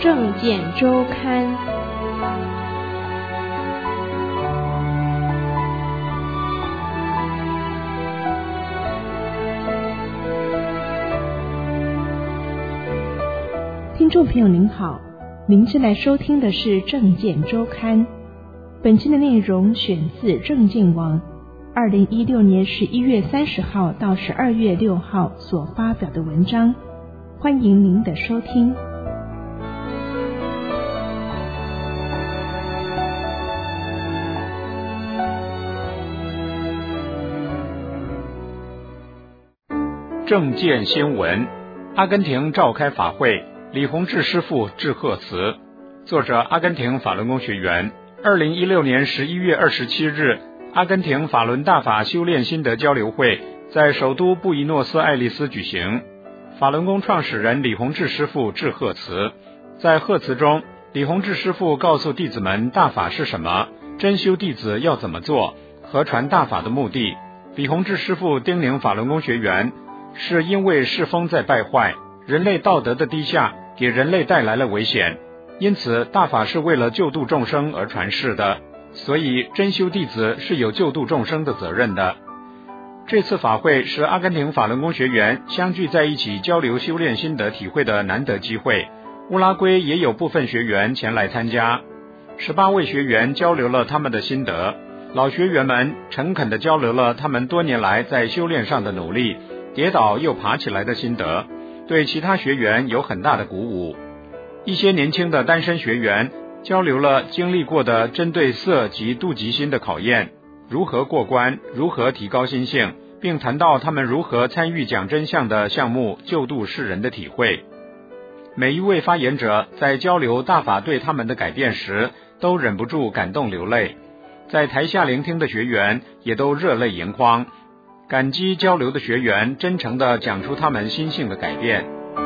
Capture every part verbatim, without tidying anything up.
政见周刊。听众朋友您好，您正在收听的是政见周刊，本期的内容选自政见网二零一六年十一月三十号到十二月六号所发表的文章，欢迎您的收听。 政见新闻：阿根廷召开法会，李洪志师傅致贺词。作者：阿根廷法轮功学员。二零一六年十一月二十七日，阿根廷法轮大法修炼心得交流会在首都布宜诺斯艾利斯举行。法轮功创始人李洪志师傅致贺词。在贺词中，李洪志师傅告诉弟子们大法是什么，真修弟子要怎么做，和传大法的目的。李洪志师傅叮咛法轮功学员，是因为世风在败坏，人类道德的低下给人类带来了危险，因此大法是为了救度众生而传世的，所以真修弟子是有救度众生的责任的。这次法会是阿根廷法轮功学员相聚在一起交流修炼心得体会的难得机会。乌拉圭也有部分学员前来参加，十八位学员交流了他们的心得，老学员们诚恳地交流了他们多年来在修炼上的努力，跌倒又爬起来的心得，对其他学员有很大的鼓舞。一些年轻的单身学员交流了经历过的针对色及妒忌心的考验，如何过关，如何提高心性，并谈到他们如何参与讲真相的项目救度世人的体会。每一位发言者在交流大法对他们的改变时，都忍不住感动流泪，在台下聆听的学员也都热泪盈眶，感激交流的学员真诚地讲出他们心性的改变。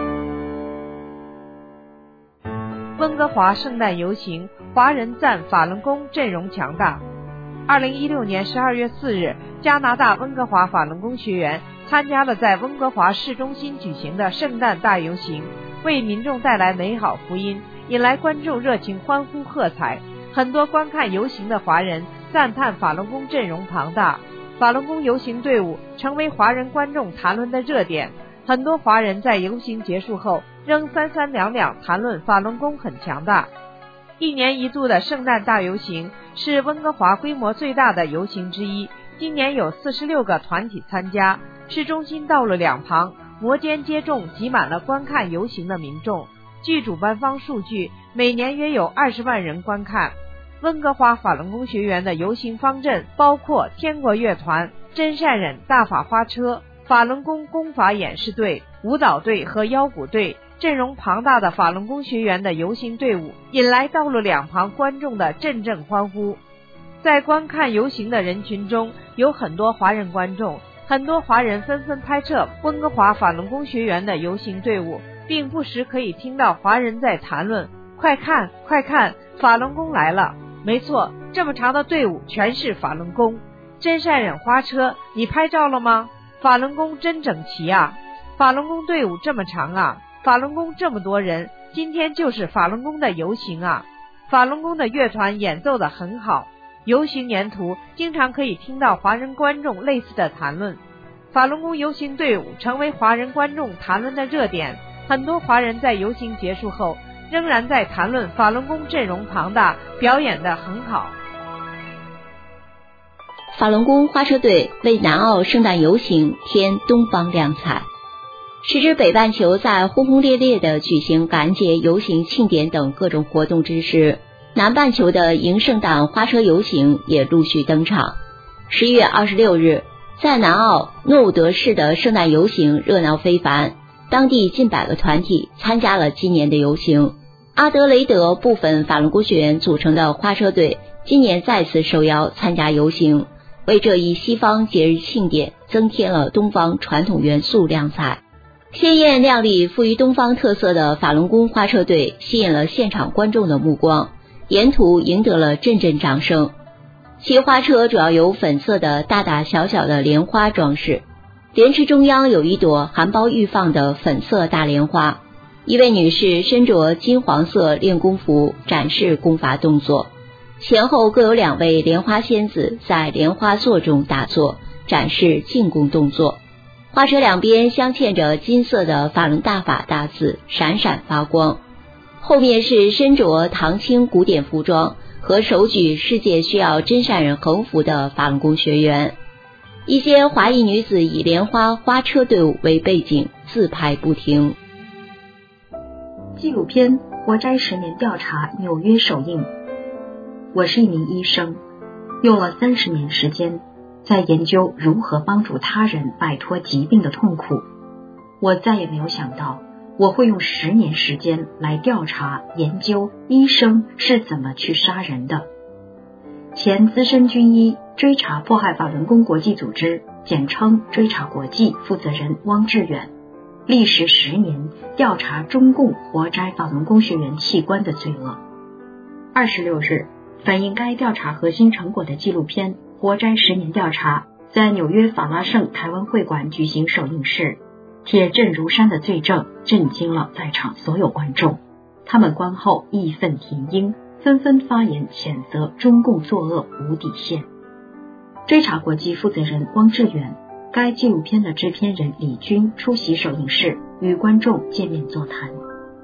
温哥华圣诞游行，华人赞法轮功阵容强大。二零一六年十二月四日，加拿大温哥华法轮功学员参加了在温哥华市中心举行的圣诞大游行，为民众带来美好福音，引来观众热情欢呼喝彩。很多观看游行的华人赞叹法轮功阵容庞大，法轮功游行队伍成为华人观众谈论的热点。很多华人在游行结束后仍三三两两谈论法轮功很强大。一年一度的圣诞大游行是温哥华规模最大的游行之一，今年有四十六个团体参加。市中心道路两旁摩肩接踵挤满了观看游行的民众，据主办方数据，每年约有二十万人观看。温哥华法轮功学员的游行方阵包括天国乐团、真善忍大法花车、法轮功功法演示队、舞蹈队和腰鼓队。阵容庞大的法轮功学员的游行队伍引来道路两旁观众的阵阵欢呼。在观看游行的人群中，有很多华人观众，很多华人纷纷拍摄温哥华法轮功学员的游行队伍，并不时可以听到华人在谈论：快看快看，法轮功来了！没错，这么长的队伍全是法轮功。真善忍花车，你拍照了吗？法轮功真整齐啊！法轮功队伍这么长啊！法轮功这么多人，今天就是法轮功的游行啊！法轮功的乐团演奏得很好，游行沿途经常可以听到华人观众类似的谈论。法轮功游行队伍成为华人观众谈论的热点，很多华人在游行结束后仍然在谈论法轮功阵容庞大，表演得很好。 法轮功花车队为南澳圣诞游行添东方亮彩。时值北半球在轰轰烈烈的举行感恩节游行庆典等各种活动之时，南半球的迎圣诞花车游行也陆续登场。十一月二十六日，在南澳诺伍德市的圣诞游行热闹非凡，当地近百个团体参加了今年的游行。阿德雷德部分法轮功学员组成的花车队今年再次受邀参加游行，为这一西方节日庆典增添了东方传统元素亮彩。鲜艳亮丽、富于东方特色的法轮功花车队吸引了现场观众的目光，沿途赢得了阵阵掌声。其花车主要由粉色的大大小小的莲花装饰，莲池中央有一朵含苞欲放的粉色大莲花， 一位女士身着金黄色练功服展示功法动作，前后各有两位莲花仙子在莲花座中打坐，展示进攻动作。花车两边镶嵌着金色的法轮大法大字，闪闪发光。后面是身着唐清古典服装和手举世界需要真善人横幅的法轮功学员。一些华裔女子以莲花花车队伍为背景，自拍不停。 纪录片《活摘十年调查》纽约首映。我是一名医生，用了三十年时间，在研究如何帮助他人摆脱疾病的痛苦。我再也没有想到，我会用十年时间来调查研究医生是怎么去杀人的。前资深军医追查迫害法轮功国际组织，简称追查国际负责人汪志远，历时十年调查中共活摘法轮功学员器官的罪恶。二十六日，反映该调查核心成果的纪录片《活摘十年调查》在纽约法拉盛台湾会馆举行首映式。铁证如山的罪证震惊了在场所有观众，他们观后义愤填膺，纷纷发言谴责中共作恶无底线。追查国际负责人汪志远，该纪录片的制片人李军出席首映式，与观众见面座谈。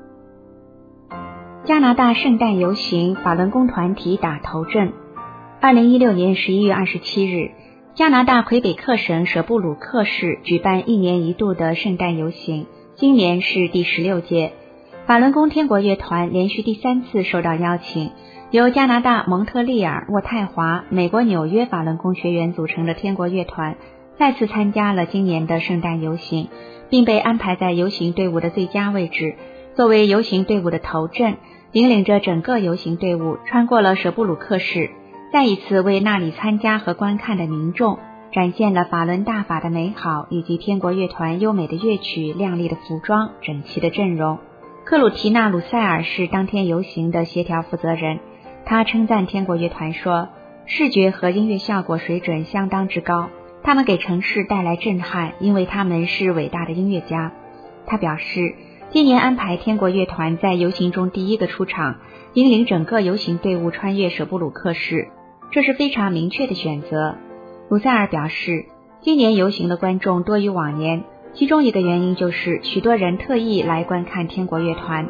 加拿大圣诞游行法轮功团体打头阵。二零一六年十一月二十七日，加拿大魁北克省舍布鲁克市举办一年一度的圣诞游行，今年是第十六届。法轮功天国乐团连续第三次受到邀请，由加拿大蒙特利尔、渥太华、美国纽约法轮功学员组成的天国乐团再次参加了今年的圣诞游行，并被安排在游行队伍的最佳位置，作为游行队伍的头阵，引领着整个游行队伍穿过了舍布鲁克市，再一次为那里参加和观看的民众展现了法轮大法的美好，以及天国乐团优美的乐曲、亮丽的服装、整齐的阵容。克鲁提娜·鲁塞尔是当天游行的协调负责人，他称赞天国乐团说，视觉和音乐效果水准相当之高，他们给城市带来震撼，因为他们是伟大的音乐家。他表示，今年安排天国乐团在游行中第一个出场，引领整个游行队伍穿越舍布鲁克市，这是非常明确的选择。鲁塞尔表示，今年游行的观众多于往年，其中一个原因就是许多人特意来观看天国乐团。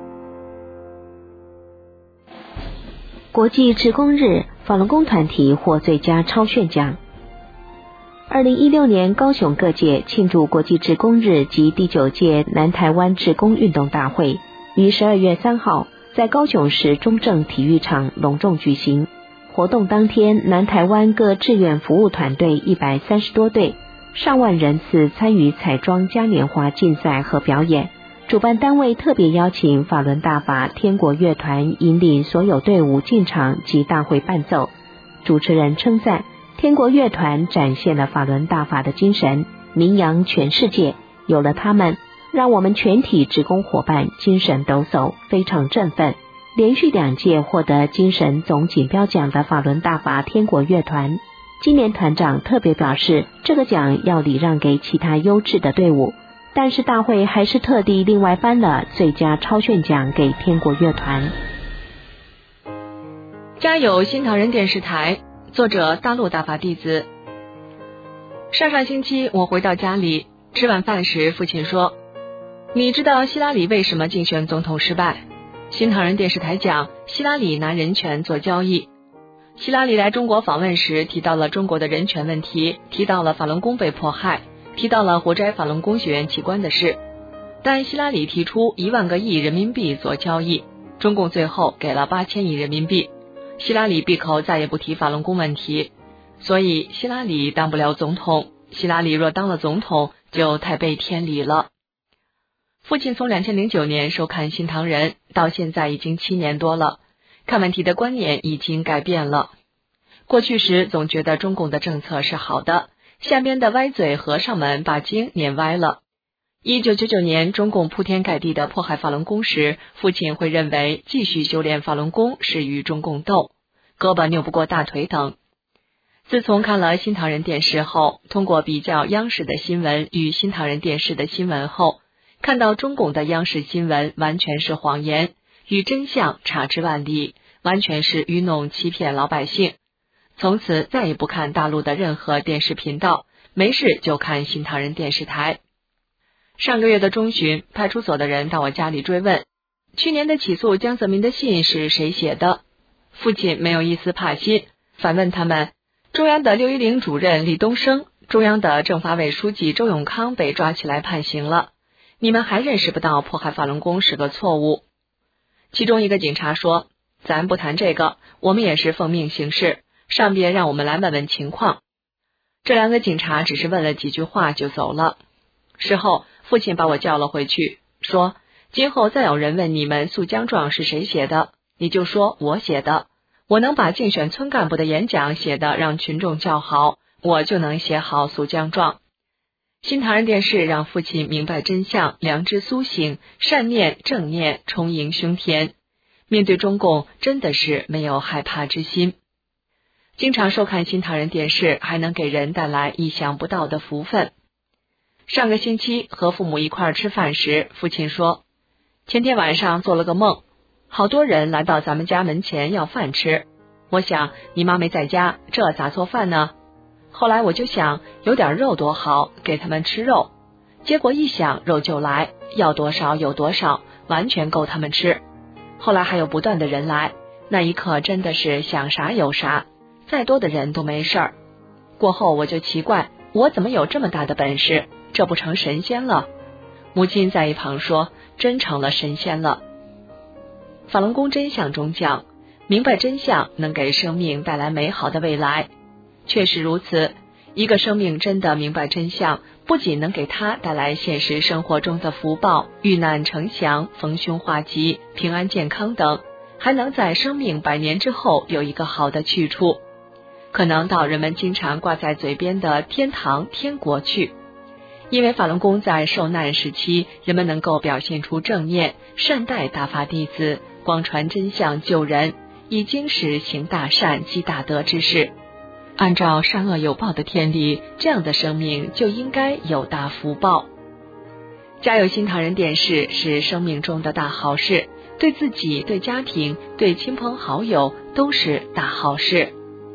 国际志工日，法轮功团体获最佳超炫奖。二零一六年高雄各界庆祝国际志工日及第九届南台湾志工运动大会，于十二月三号在高雄市中正体育场隆重举行。活动当天，南台湾各志愿服务团队一百三十多队，上万人次参与彩妆嘉年华竞赛和表演。主办单位特别邀请法轮大法天国乐团引领所有队伍进场及大会伴奏。主持人称赞天国乐团展现了法轮大法的精神，名扬全世界。有了他们，让我们全体志工伙伴精神抖擞，非常振奋。连续两届获得精神总锦标奖的法轮大法天国乐团，今年团长特别表示，这个奖要礼让给其他优质的队伍，但是大会还是特地另外颁了最佳超炫奖给天国乐团。 家有新唐人电视台，作者大陆大法弟子。上上星期我回到家里，吃晚饭时父亲说，你知道希拉里为什么竞选总统失败？新唐人电视台讲，希拉里拿人权做交易。希拉里来中国访问时提到了中国的人权问题，提到了法轮功被迫害，提到了活摘法轮功学员器官的事。但希拉里提出一万个亿人民币做交易，中共最后给了八千亿人民币。希拉里闭口再也不提法轮功问题，所以希拉里当不了总统。希拉里若当了总统，就太背天理了。父亲从二零零九年收看新唐人，到现在已经七年多了，看问题的观念已经改变了。过去时总觉得中共的政策是好的，下边的歪嘴和尚们把经念歪了。一九九九年中共铺天盖地的迫害法轮功时，父亲会认为继续修炼法轮功是与中共斗，胳膊扭不过大腿等。自从看了新唐人电视后，通过比较央视的新闻与新唐人电视的新闻后， 看到中共的央视新闻完全是谎言，与真相差之万里，完全是愚弄欺骗老百姓。从此再也不看大陆的任何电视频道，没事就看新唐人电视台。上个月的中旬，派出所的人到我家里追问，去年的起诉江泽民的信是谁写的？父亲没有一丝怕心，反问他们，中央的六一零主任李东生，中央的政法委书记周永康被抓起来判刑了，你们还认识不到迫害法轮功是个错误？其中一个警察说，咱不谈这个，我们也是奉命行事，上边让我们来问问情况。这两个警察只是问了几句话就走了。事后父亲把我叫了回去，说今后再有人问你们诉姜状是谁写的，你就说我写的，我能把竞选村干部的演讲写的让群众叫好，我就能写好诉姜状。新唐人电视让父亲明白真相，良知苏醒，善念正念充盈胸田，面对中共真的是没有害怕之心。经常收看新唐人电视，还能给人带来意想不到的福分。上个星期和父母一块儿吃饭时，父亲说，前天晚上做了个梦，好多人来到咱们家门前要饭吃，我想你妈没在家，这咋做饭呢？后来我就想有点肉多好，给他们吃肉，结果一想肉就来，要多少有多少，完全够他们吃。后来还有不断的人来，那一刻真的是想啥有啥，再多的人都没事儿。过后我就奇怪，我怎么有这么大的本事，这不成神仙了？母亲在一旁说，真成了神仙了。法轮功真相中讲，明白真相能给生命带来美好的未来。确实如此，一个生命真的明白真相，不仅能给他带来现实生活中的福报，遇难成祥，逢凶化吉，平安健康等，还能在生命百年之后有一个好的去处，可能到人们经常挂在嘴边的天堂天国去。因为法轮功在受难时期，人们能够表现出正念，善待大法弟子，广传真相救人，已经是行大善积大德之事。按照善恶有报的天理，这样的生命就应该有大福报。家有新唐人电视是生命中的大好事，对自己、对家庭、对亲朋好友都是大好事。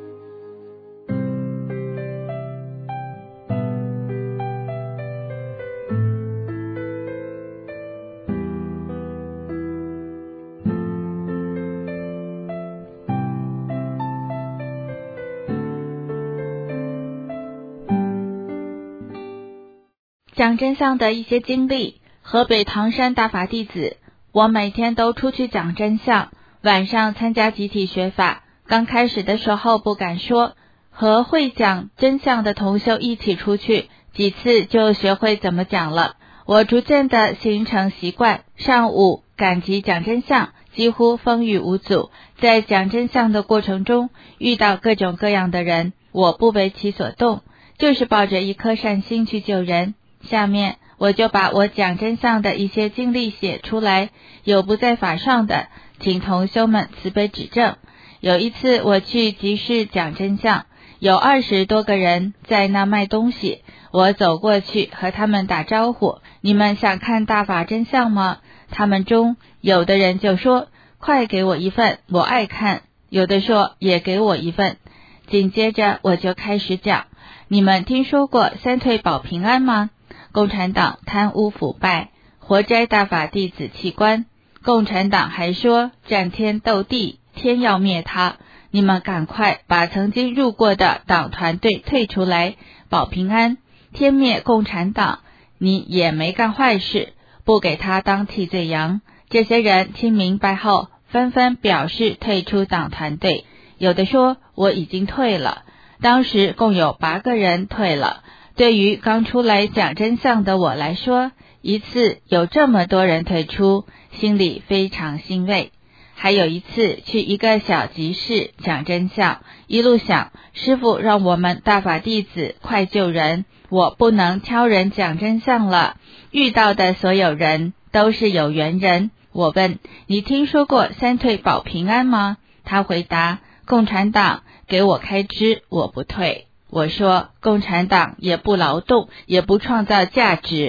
讲真相的一些经历。河北唐山大法弟子，我每天都出去讲真相，晚上参加集体学法。刚开始的时候不敢说，和会讲真相的同修一起出去，几次就学会怎么讲了。我逐渐的形成习惯，上午赶集讲真相，几乎风雨无阻。在讲真相的过程中，遇到各种各样的人，我不为其所动，就是抱着一颗善心去救人。下面我就把我讲真相的一些经历写出来，有不在法上的，请同修们慈悲指正。有一次我去集市讲真相，有二十多个人在那卖东西，我走过去和他们打招呼，你们想看大法真相吗？他们中有的人就说，快给我一份，我爱看，有的说也给我一份。紧接着我就开始讲，你们听说过三退保平安吗？共产党贪污腐败，活摘大法弟子器官，共产党还说战天斗地，天要灭他，你们赶快把曾经入过的党团队退出来，保平安，天灭共产党，你也没干坏事，不给他当替罪羊。这些人听明白后，纷纷表示退出党团队，有的说我已经退了。当时共有八个人退了。对于刚出来讲真相的我来说，一次有这么多人退出，心里非常欣慰。还有一次去一个小集市讲真相，一路想师父让我们大法弟子快救人，我不能挑人讲真相了。遇到的所有人都是有缘人。我问，你听说过三退保平安吗？他回答，共产党给我开支，我不退。我说，共产党也不劳动，也不创造价值，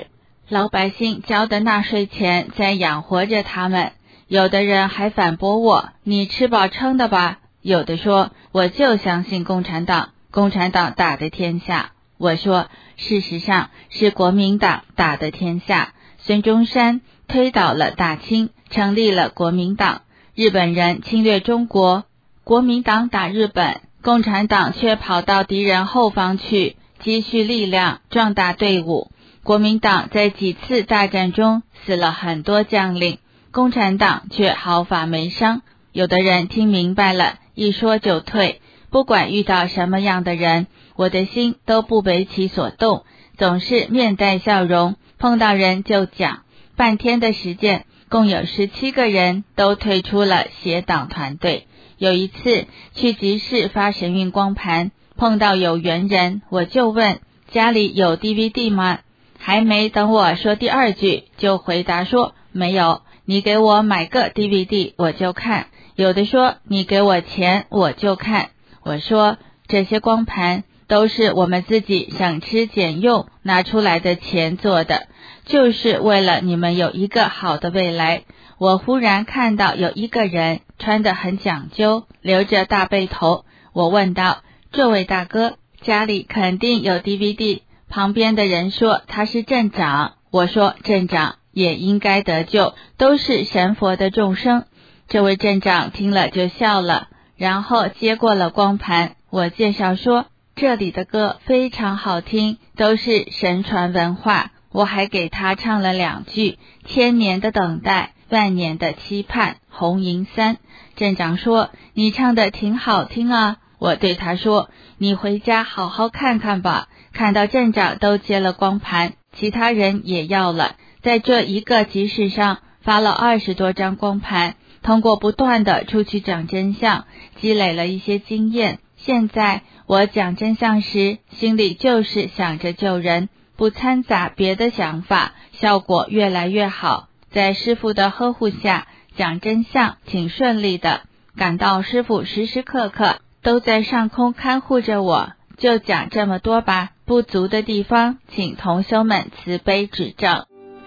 老百姓交的纳税钱在养活着他们。有的人还反驳我，你吃饱撑的吧？有的说，我就相信共产党，共产党打的天下。我说，事实上是国民党打的天下。孙中山推倒了大清，成立了国民党。日本人侵略中国，国民党打日本，共产党却跑到敌人后方去，积蓄力量，壮大队伍。国民党在几次大战中死了很多将领，共产党却毫发没伤。有的人听明白了，一说就退。不管遇到什么样的人，我的心都不为其所动，总是面带笑容，碰到人就讲。半天的时间，共有十七个人都退出了协党团队。有一次去集市发神韵光盘，碰到有缘人，我就问家里有 D V D 吗？还没等我说第二句，就回答说没有，你给我买个 D V D 我就看。有的说你给我钱我就看。我说这些光盘都是我们自己省吃俭用拿出来的钱做的，就是为了你们有一个好的未来。我忽然看到有一个人穿得很讲究，留着大背头。我问道，这位大哥家里肯定有 D V D。 旁边的人说他是镇长。我说镇长也应该得救，都是神佛的众生。这位镇长听了就笑了，然后接过了光盘。我介绍说这里的歌非常好听，都是神传文化。我还给他唱了两句，千年的等待，万年的期盼，红银三。镇长说你唱的挺好听啊。我对他说你回家好好看看吧。看到镇长都接了光盘，其他人也要了，在这一个集市上发了二十多张光盘，通过不断的出去讲真相，积累了一些经验。现在我讲真相时，心里就是想着救人，不掺杂别的想法，效果越来越好。在师父的呵护下，讲真相挺顺利的，感到师父时时刻刻都在上空看护着我。就讲这么多吧，不足的地方请同修们慈悲指正。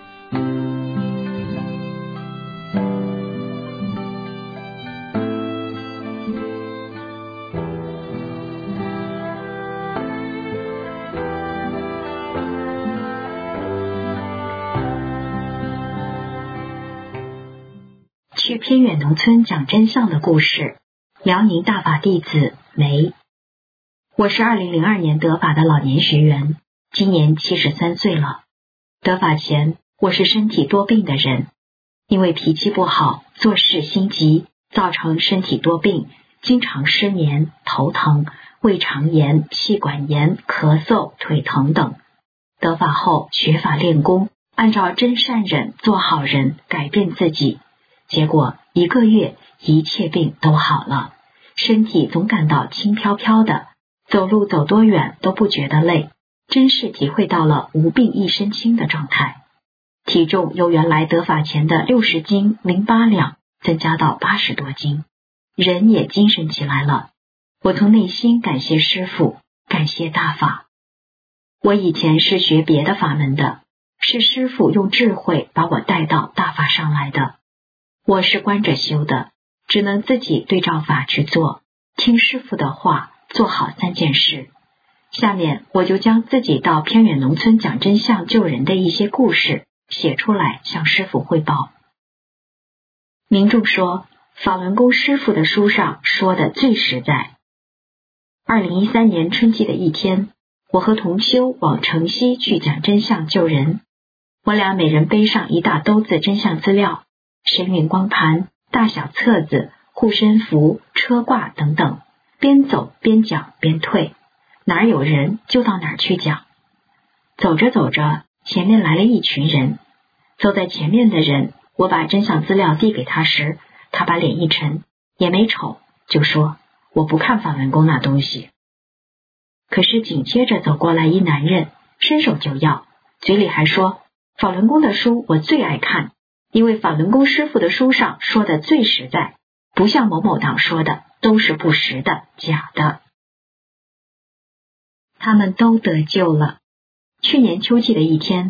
去偏远农村讲真相的故事。辽宁大法弟子梅。我是二零零二年得法的老年学员，今年七十三岁了。得法前，我是身体多病的人，因为脾气不好，做事心急，造成身体多病，经常失眠、头疼、胃肠炎、气管炎、咳嗽、腿疼等。得法后学法练功，按照真善忍做好人，改变自己，结果一个月一切病都好了，身体总感到轻飘飘的，走路走多远都不觉得累，真是体会到了无病一身轻的状态。体重由原来得法前的六十斤零八两增加到八十多斤，人也精神起来了。我从内心感谢师父，感谢大法。我以前是学别的法门的，是师父用智慧把我带到大法上来的。我是观着修的，只能自己对照法去做，听师父的话，做好三件事。下面我就将自己到偏远农村讲真相救人的一些故事写出来向师父汇报。民众说，法轮功师父的书上说的最实在。二零一三年春季的一天，我和同修往城西去讲真相救人。我俩每人背上一大兜子真相资料，神韵光盘、大小册子、护身符、车挂等等，边走边讲边退，哪儿有人就到哪儿去讲。走着走着，前面来了一群人，走在前面的人，我把真相资料递给他时，他把脸一沉，也没瞅，就说我不看法轮功那东西。可是紧接着走过来一男人，伸手就要，嘴里还说法轮功的书我最爱看，因为法轮功师父的书上说的最实在，不像某某党说的都是不实的、假的。他们都得救了。去年秋季的一天，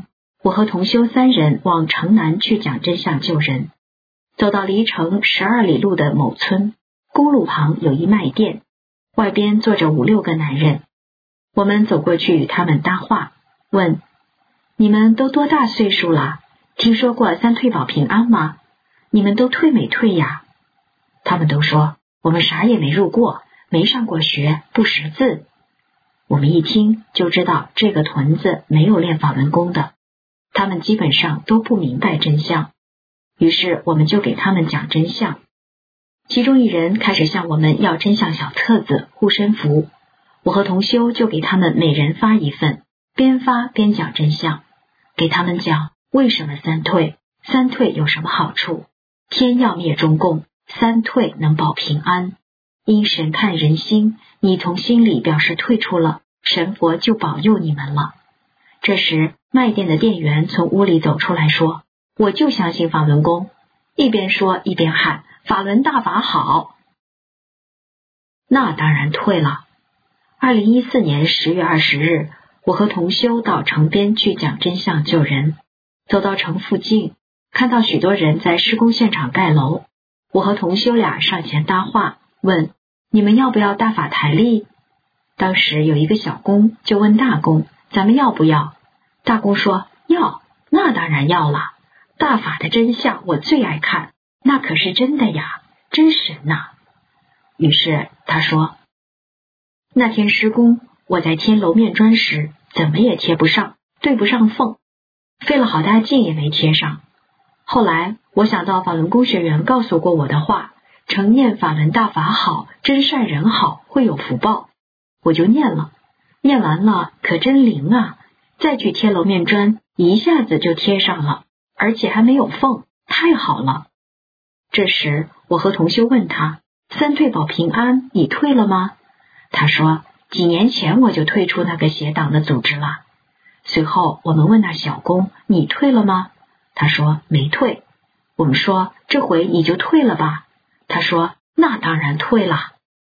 我和同修三人往城南去讲真相救人。走到离城十二里路的某村，公路旁有一卖店，外边坐着五六个男人。我们走过去与他们搭话，问：你们都多大岁数了？听说过三退保平安吗？你们都退没退呀？他们都说：我们啥也没入过，没上过学，不识字。我们一听就知道这个屯子没有练法轮功的，他们基本上都不明白真相。于是我们就给他们讲真相。其中一人开始向我们要真相小册子、护身符，我和同修就给他们每人发一份，边发边讲真相，给他们讲为什么三退，三退有什么好处，天要灭中共，三退能保平安。因神看人心，你从心里表示退出了，神佛就保佑你们了。这时卖店的店员从屋里走出来说：我就相信法轮功，一边说一边喊法轮大法好。那当然退了。二零一四年十月二十日，我和同修到城边去讲真相救人。走到城附近，看到许多人在施工现场盖楼，我和同修俩上前搭话，问：你们要不要大法台历？当时有一个小工就问大工：咱们要不要？大工说：要，那当然要了。大法的真相我最爱看，那可是真的呀，真神呐。于是他说：那天施工，我在贴楼面砖时，怎么也贴不上，对不上缝，费了好大劲也没贴上。后来我想到法轮功学员告诉过我的话，常念法轮大法好，真善人好，会有福报，我就念了。念完了可真灵啊，再去贴楼面砖，一下子就贴上了，而且还没有缝，太好了。这时我和同修问他：三退保平安你退了吗？他说：几年前我就退出那个邪党的组织了。随后我们问那小工：你退了吗？他说：没退。我们说：这回你就退了吧。他说：那当然退了。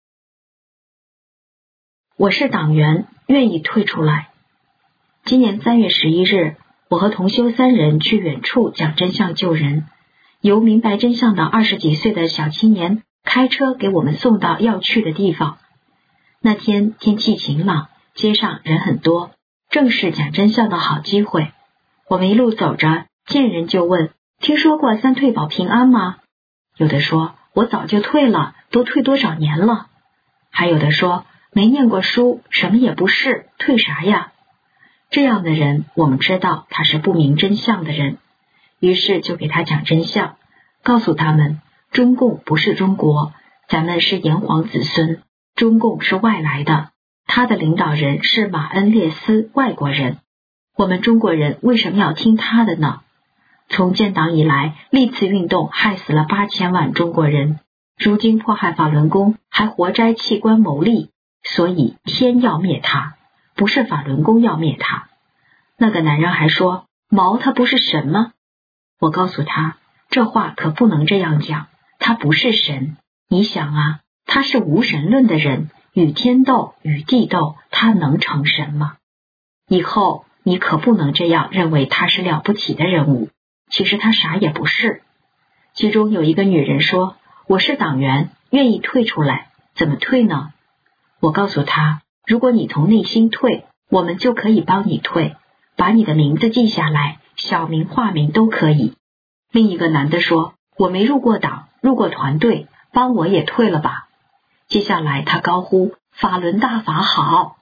我是党员，愿意退出来。今年三月十一日，我和同修三人去远处讲真相救人，由明白真相的二十几岁的小青年开车给我们送到要去的地方。那天天气晴朗，街上人很多，正是讲真相的好机会。我们一路走着，见人就问：听说过三退保平安吗？有的说：我早就退了，都退多少年了。还有的说：没念过书，什么也不是，退啥呀？这样的人我们知道他是不明真相的人，于是就给他讲真相，告诉他们中共不是中国，咱们是炎黄子孙，中共是外来的，他的领导人是马恩列斯，外国人，我们中国人为什么要听他的呢？从建党以来，历次运动害死了八千万中国人，如今迫害法轮功，还活摘器官牟利，所以天要灭他，不是法轮功要灭他。那个男人还说：毛他不是神吗？我告诉他，这话可不能这样讲，他不是神。你想啊，他是无神论的人，与天斗，与地斗，他能成神吗？以后你可不能这样认为他是了不起的人物，其实他啥也不是。其中有一个女人说：我是党员，愿意退出来，怎么退呢？我告诉她，如果你从内心退，我们就可以帮你退，把你的名字记下来，小名化名都可以。另一个男的说：我没入过党，入过团队，帮我也退了吧。接下来他高呼：法轮大法好。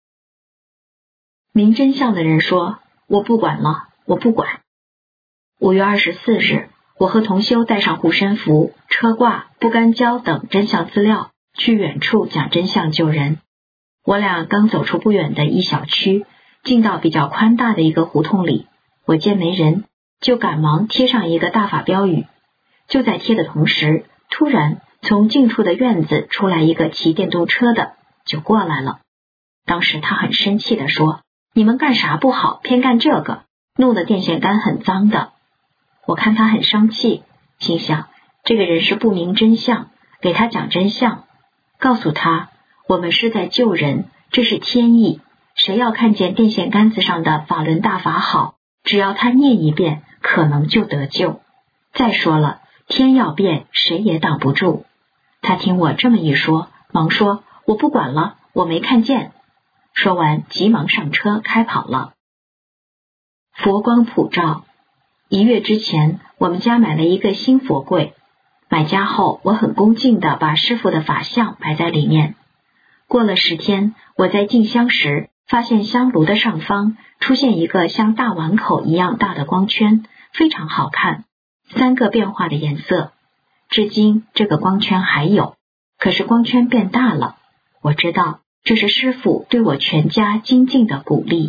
明真相的人说：我不管了，我不管。五月二十四日，我和同修带上护身符、车挂、不干胶等真相资料，去远处讲真相救人。我俩刚走出不远的一小区，进到比较宽大的一个胡同里，我见没人，就赶忙贴上一个大法标语。就在贴的同时，突然从近处的院子出来一个骑电动车的，就过来了。当时他很生气地说：你们干啥不好，偏干这个，弄得电线杆很脏的。我看他很生气，心想这个人是不明真相，给他讲真相，告诉他我们是在救人，这是天意，谁要看见电线杆子上的法轮大法好， 只要他念一遍，可能就得救。再说了，天要变，谁也挡不住。他听我这么一说，忙说：我不管了，我没看见。说完，急忙上车开跑了。佛光普照。一月之前，我们家买了一个新佛柜。买家后，我很恭敬地把师父的法像摆在里面。过了十天，我在进香时，发现香炉的上方出现一个像大碗口一样大的光圈，非常好看，三个变化的颜色。至今这个光圈还有，可是光圈变大了。我知道这是师父对我全家精进的鼓励。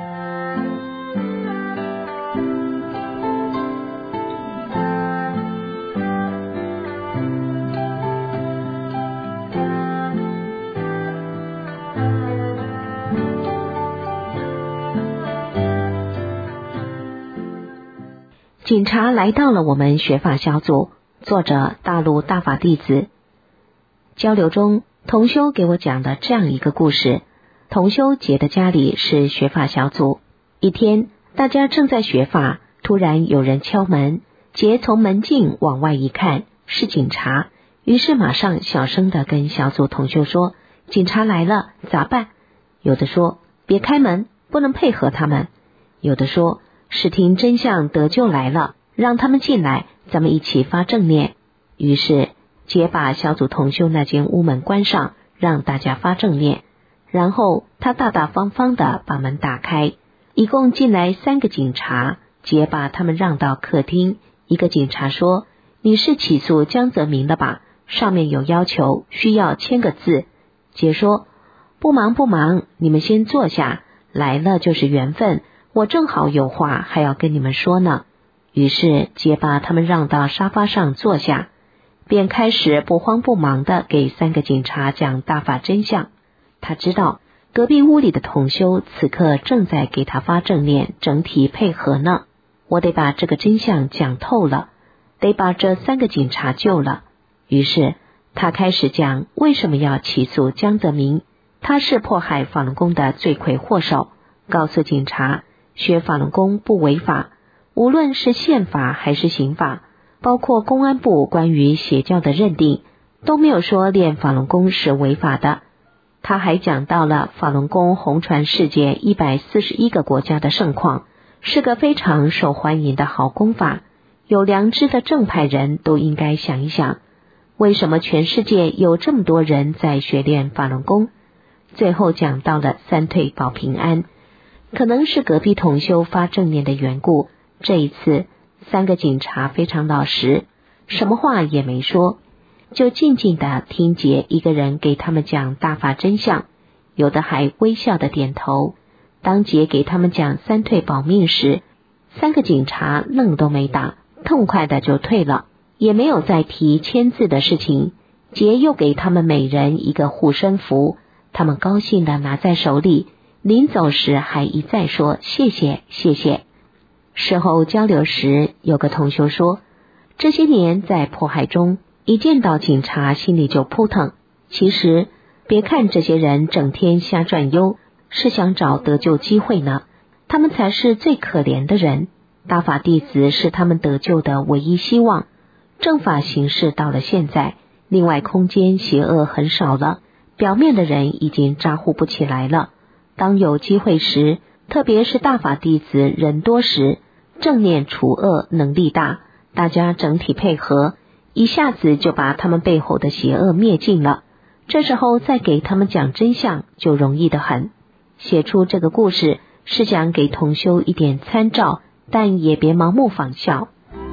警察来到了我们学法小组，作者大陆大法弟子。交流中，同修给我讲的这样一个故事。同修杰的家里是学法小组，一天大家正在学法，突然有人敲门，杰从门径往外一看，是警察，于是马上小声的跟小组同修说：警察来了，咋办？有的说别开门，不能配合他们；有的说视听真相得救来了，让他们进来，咱们一起发正念。于是杰把小组同修那间屋门关上，让大家发正念。然后他大大方方地把门打开，一共进来三个警察，杰把他们让到客厅。一个警察说：你是起诉江泽民的吧？上面有要求，需要签个字。杰说：不忙不忙，你们先坐下，来了就是缘分，我正好有话还要跟你们说呢。于是杰把他们让到沙发上坐下，便开始不慌不忙地给三个警察讲大法真相。他知道隔壁屋里的同修此刻正在给他发正念，整体配合呢。我得把这个真相讲透了，得把这三个警察救了。于是他开始讲为什么要起诉江泽民，他是迫害法轮功的罪魁祸首，告诉警察学法轮功不违法，无论是宪法还是刑法，包括公安部关于邪教的认定，都没有说练法轮功是违法的。他还讲到了法轮功红传世界一百四十一个国家的盛况，是个非常受欢迎的好功法，有良知的正派人都应该想一想，为什么全世界有这么多人在学练法轮功。最后讲到了三退保平安，可能是隔壁同修发正念的缘故，这一次三个警察非常老实，什么话也没说，就静静地听杰一个人给他们讲大法真相，有的还微笑地点头。当杰给他们讲三退保命时，三个警察愣都没打，痛快的就退了，也没有再提签字的事情。杰又给他们每人一个护身符，他们高兴地拿在手里，临走时还一再说谢谢谢谢。事后交流时，有个同修说，这些年在迫害中，一见到警察心里就扑腾。其实别看这些人整天瞎转悠，是想找得救机会呢，他们才是最可怜的人。大法弟子是他们得救的唯一希望。正法形势到了现在，另外空间邪恶很少了，表面的人已经咋呼不起来了。当有机会时，特别是大法弟子人多时，正念除恶能力大，大家整体配合，一下子就把他们背后的邪恶灭尽了。这时候再给他们讲真相就容易得很。写出这个故事是想给同修一点参照，但也别盲目仿效。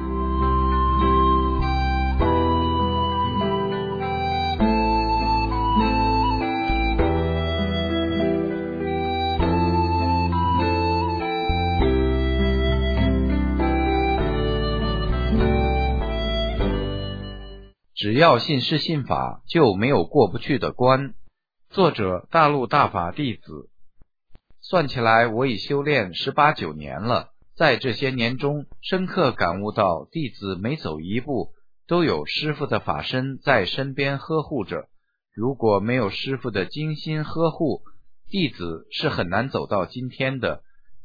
只要信师信法，就没有过不去的关。作者大陆大法弟子。算起来我已修炼十八九年了，在这些年中深刻感悟到，弟子每走一步都有师父的法身在身边呵护着，如果没有师父的精心呵护，弟子是很难走到今天的。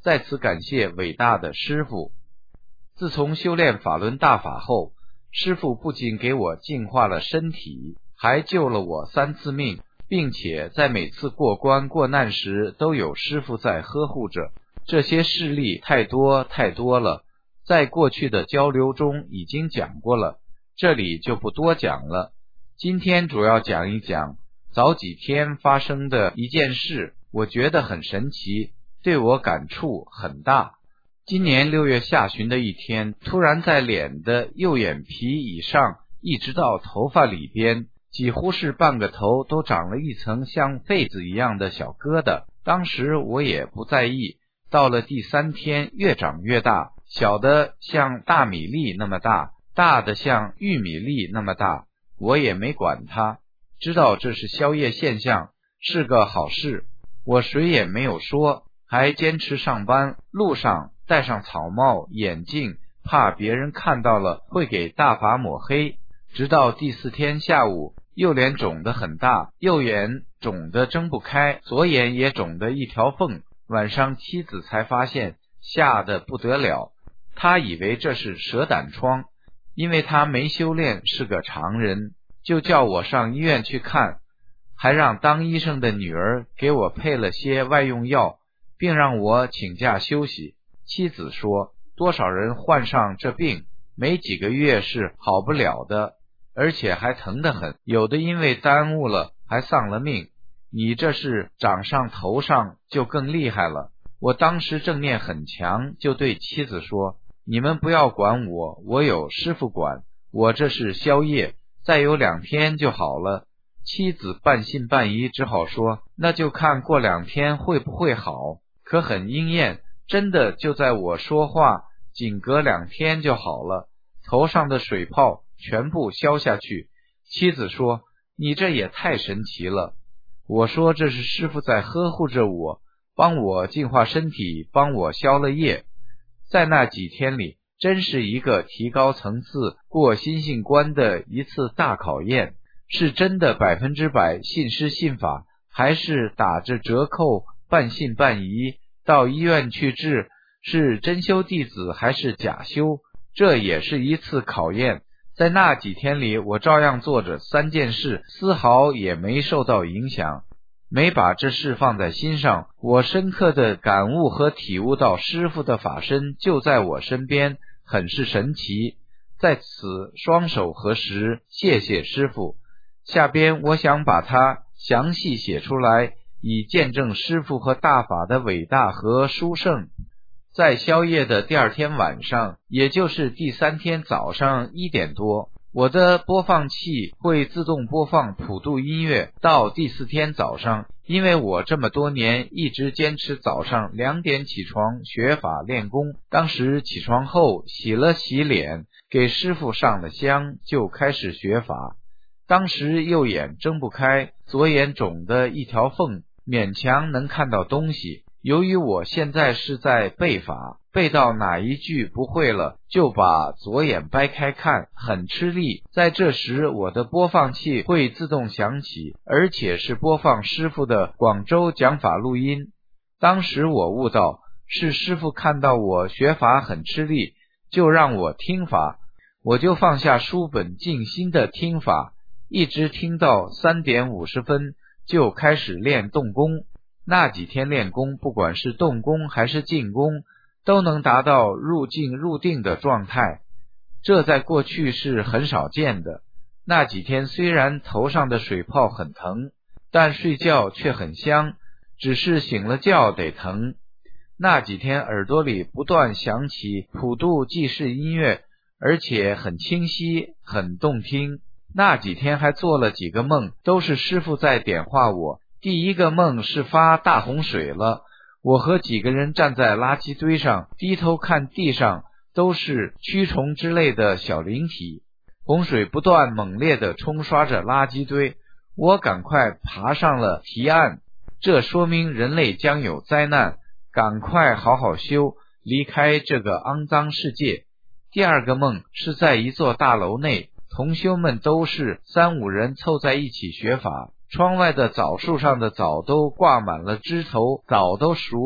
在此感谢伟大的师父。自从修炼法轮大法后，师父不仅给我净化了身体，还救了我三次命，并且在每次过关过难时都有师父在呵护着。这些事例太多太多了，在过去的交流中已经讲过了，这里就不多讲了。今天主要讲一讲早几天发生的一件事，我觉得很神奇，对我感触很大。今年六月下旬的一天，突然在脸的右眼皮以上一直到头发里边，几乎是半个头都长了一层像痱子一样的小疙瘩。当时我也不在意，到了第三天越长越大，小的像大米粒那么大，大的像玉米粒那么大，我也没管它，知道这是宵夜现象，是个好事，我谁也没有说，还坚持上班，路上戴上草帽眼镜，怕别人看到了会给大法抹黑。直到第四天下午，右脸肿得很大，右眼肿得睁不开，左眼也肿得一条缝。晚上妻子才发现，吓得不得了，她以为这是蛇胆疮，因为她没修炼，是个常人，就叫我上医院去看，还让当医生的女儿给我配了些外用药，并让我请假休息。妻子说，多少人患上这病，没几个月是好不了的，而且还疼得很，有的因为耽误了还丧了命。你这是长上头上就更厉害了。我当时正念很强，就对妻子说，你们不要管我，我有师父管，我这是宵夜，再有两天就好了。妻子半信半疑，只好说，那就看过两天会不会好。可很应验，真的就在我说话仅隔两天就好了，头上的水泡全部消下去。妻子说，你这也太神奇了。我说，这是师父在呵护着我，帮我净化身体，帮我消了业。在那几天里，真是一个提高层次过心性关的一次大考验，是真的百分之百信师信法，还是打着折扣半信半疑，到医院去治，是真修弟子还是假修，这也是一次考验。在那几天里，我照样做着三件事，丝毫也没受到影响，没把这事放在心上。我深刻的感悟和体悟到师父的法身就在我身边，很是神奇。在此双手合十，谢谢师父。下边我想把它详细写出来，以见证师父和大法的伟大和殊胜。在宵夜的第二天晚上，也就是第三天早上一点多，我的播放器会自动播放普度音乐。到第四天早上，因为我这么多年一直坚持早上两点起床学法练功，当时起床后洗了洗脸，给师父上了香，就开始学法。当时右眼睁不开，左眼肿的一条缝，勉强能看到东西。由于我现在是在背法，背到哪一句不会了，就把左眼掰开看，很吃力。在这时，我的播放器会自动响起，而且是播放师父的广州讲法录音。当时我悟到，是师父看到我学法很吃力，就让我听法，我就放下书本，静心的听法，一直听到三点五十分，就开始练动功。那几天练功，不管是动功还是静功，都能达到入静入定的状态，这在过去是很少见的。那几天虽然头上的水泡很疼，但睡觉却很香，只是醒了觉得疼。那几天耳朵里不断响起普度济世音乐，而且很清晰，很动听。那几天还做了几个梦，都是师父在点化我。第一个梦是发大洪水了，我和几个人站在垃圾堆上，低头看地上都是蛆虫之类的小灵体，洪水不断猛烈地冲刷着垃圾堆，我赶快爬上了堤岸，这说明人类将有灾难，赶快好好修，离开这个肮脏世界。第二个梦是在一座大楼内，同修们都是三五人凑在一起学法，窗外的枣树上的枣都挂满了枝头，枣都熟了，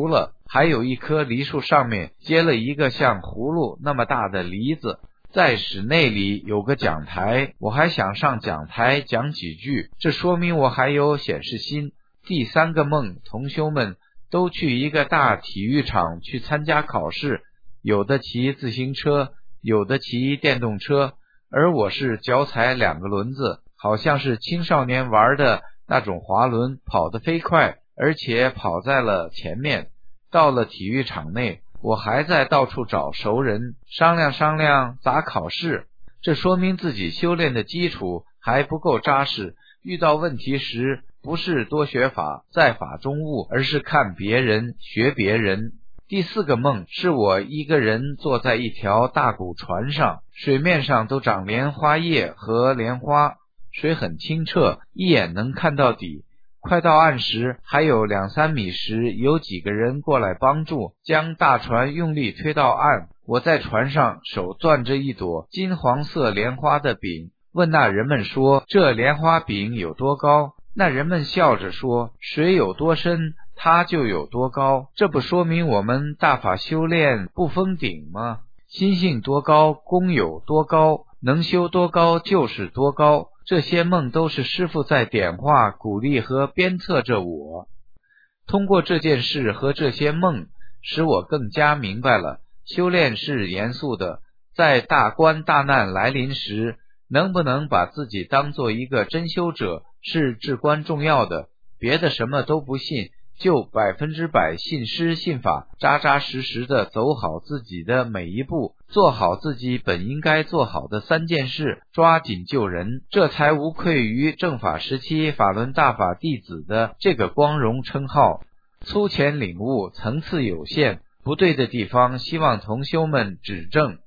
还有一棵梨树上面结了一个像葫芦那么大的梨子。在室内里有个讲台，我还想上讲台讲几句，这说明我还有显示心。第三个梦，同修们都去一个大体育场去参加考试，有的骑自行车，有的骑电动车，而我是脚踩两个轮子，好像是青少年玩的那种滑轮，跑得飞快，而且跑在了前面。到了体育场内，我还在到处找熟人，商量商量咋考试。这说明自己修炼的基础还不够扎实，遇到问题时不是多学法，在法中悟，而是看别人，学别人。第四个梦是我一个人坐在一条大古船上，水面上都长莲花叶和莲花，水很清澈，一眼能看到底。快到岸时，还有两三米时，有几个人过来帮助，将大船用力推到岸。我在船上手攥着一朵金黄色莲花的饼，问那人们说，这莲花饼有多高？那人们笑着说，水有多深，它就有多高。这不说明我们大法修炼不封顶吗？心性多高，功有多高，能修多高就是多高。这些梦都是师父在点化、鼓励和鞭策着我。通过这件事和这些梦，使我更加明白了，修炼是严肃的，在大关大难来临时，能不能把自己当做一个真修者是至关重要的。别的什么都不信，就百分之百信师信法，扎扎实实的走好自己的每一步，做好自己本应该做好的三件事，抓紧救人，这才无愧于正法时期法轮大法弟子的这个光荣称号。粗浅领悟，层次有限，不对的地方希望同修们指正。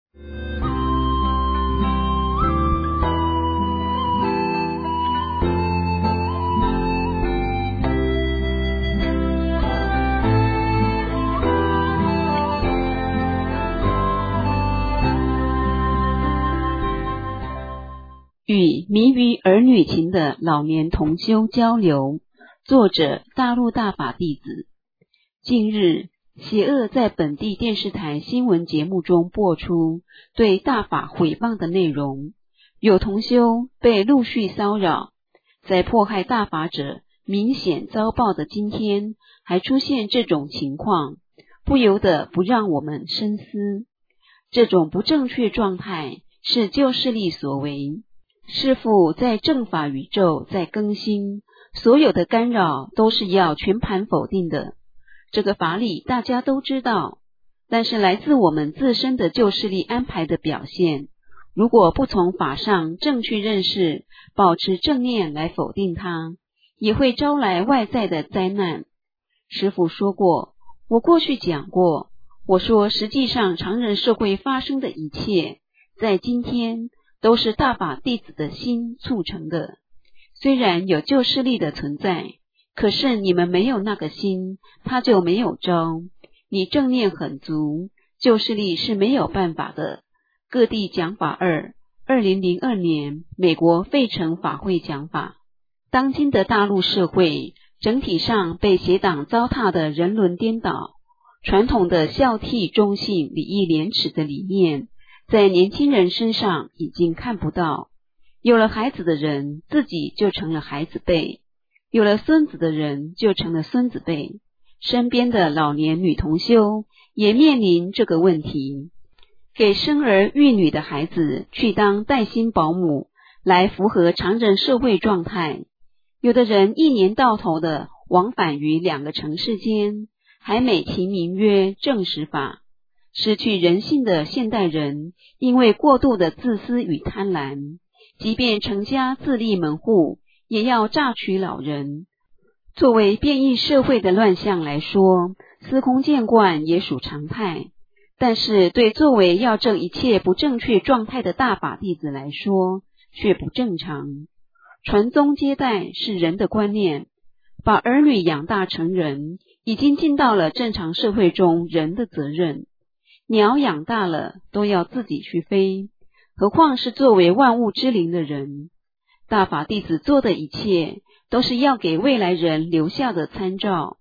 与迷于儿女情的老年同修交流，作者大陆大法弟子。近日，邪恶在本地电视台新闻节目中播出对大法毁谤的内容，有同修被陆续骚扰。在迫害大法者明显遭报的今天，还出现这种情况，不由得不让我们深思。这种不正确状态是旧势力所为。师父在正法宇宙在更新，所有的干扰都是要全盘否定的。这个法理大家都知道，但是来自我们自身的旧势力安排的表现，如果不从法上正确认识，保持正念来否定它，也会招来外在的灾难。师父说过，我过去讲过，我说实际上常人社会发生的一切，在今天都是大法弟子的心促成的。虽然有旧势力的存在，可是你们没有那个心，它就没有招。你正念很足，旧势力是没有办法的。各地讲法二，二零零二年美国费城法会讲法。当今的大陆社会整体上被邪党糟蹋的人伦颠倒，传统的孝悌忠信、礼义廉耻的理念在年轻人身上已经看不到。有了孩子的人，自己就成了孩子辈；有了孙子的人，就成了孙子辈。身边的老年女同修也面临这个问题，给生儿育女的孩子去当带薪保姆，来符合常人社会状态。有的人一年到头的往返于两个城市间，还美其名曰正实法。失去人性的现代人，因为过度的自私与贪婪，即便成家自立门户，也要榨取老人。作为变异社会的乱象来说，司空见惯也属常态，但是对作为要正一切不正确状态的大法弟子来说，却不正常。传宗接代是人的观念，把儿女养大成人，已经尽到了正常社会中人的责任。鸟养大了都要自己去飞，何况是作为万物之灵的人。大法弟子做的一切都是要给未来人留下的参照。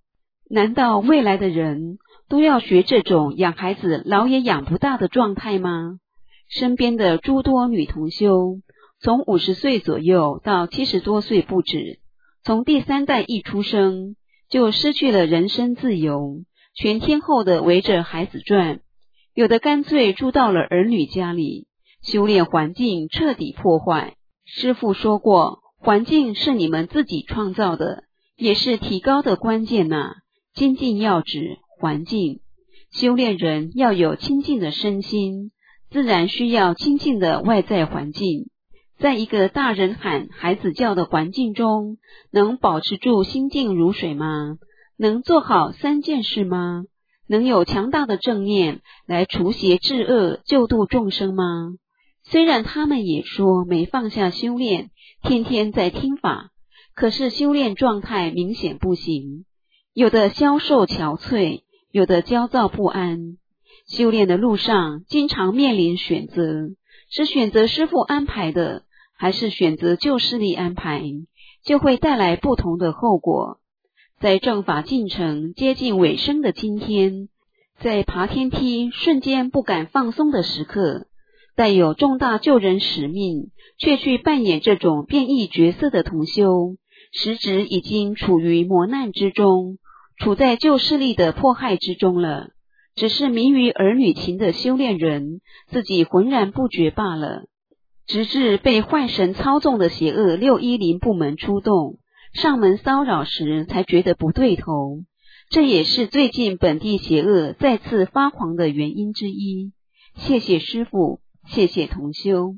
难道未来的人都要学这种养孩子老也养不大的状态吗？身边的诸多女同修，从五十岁左右到七十多岁不止，从第三代一出生就失去了人身自由，全天候的围着孩子转，有的干脆住到了儿女家里，修炼环境彻底破坏。师父说过，环境是你们自己创造的，也是提高的关键呐、啊。精进要指环境，修炼人要有清净的身心，自然需要清净的外在环境。在一个大人喊孩子叫的环境中，能保持住心静如水吗？能做好三件事吗？能有强大的正念来除邪治恶，救度众生吗？虽然他们也说没放下修炼，天天在听法，可是修炼状态明显不行，有的消瘦憔悴，有的焦躁不安。修炼的路上经常面临选择，是选择师父安排的，还是选择旧势力安排，就会带来不同的后果。在正法进程接近尾声的今天，在爬天梯瞬间不敢放松的时刻，带有重大救人使命却去扮演这种变异角色的同修，实质已经处于磨难之中，处在旧势力的迫害之中了，只是迷于儿女情的修炼人自己浑然不觉罢了。直至被坏神操纵的邪恶六一零部门出动，上门骚扰时才觉得不对头，这也是最近本地邪恶再次发狂的原因之一。谢谢师父，谢谢同修。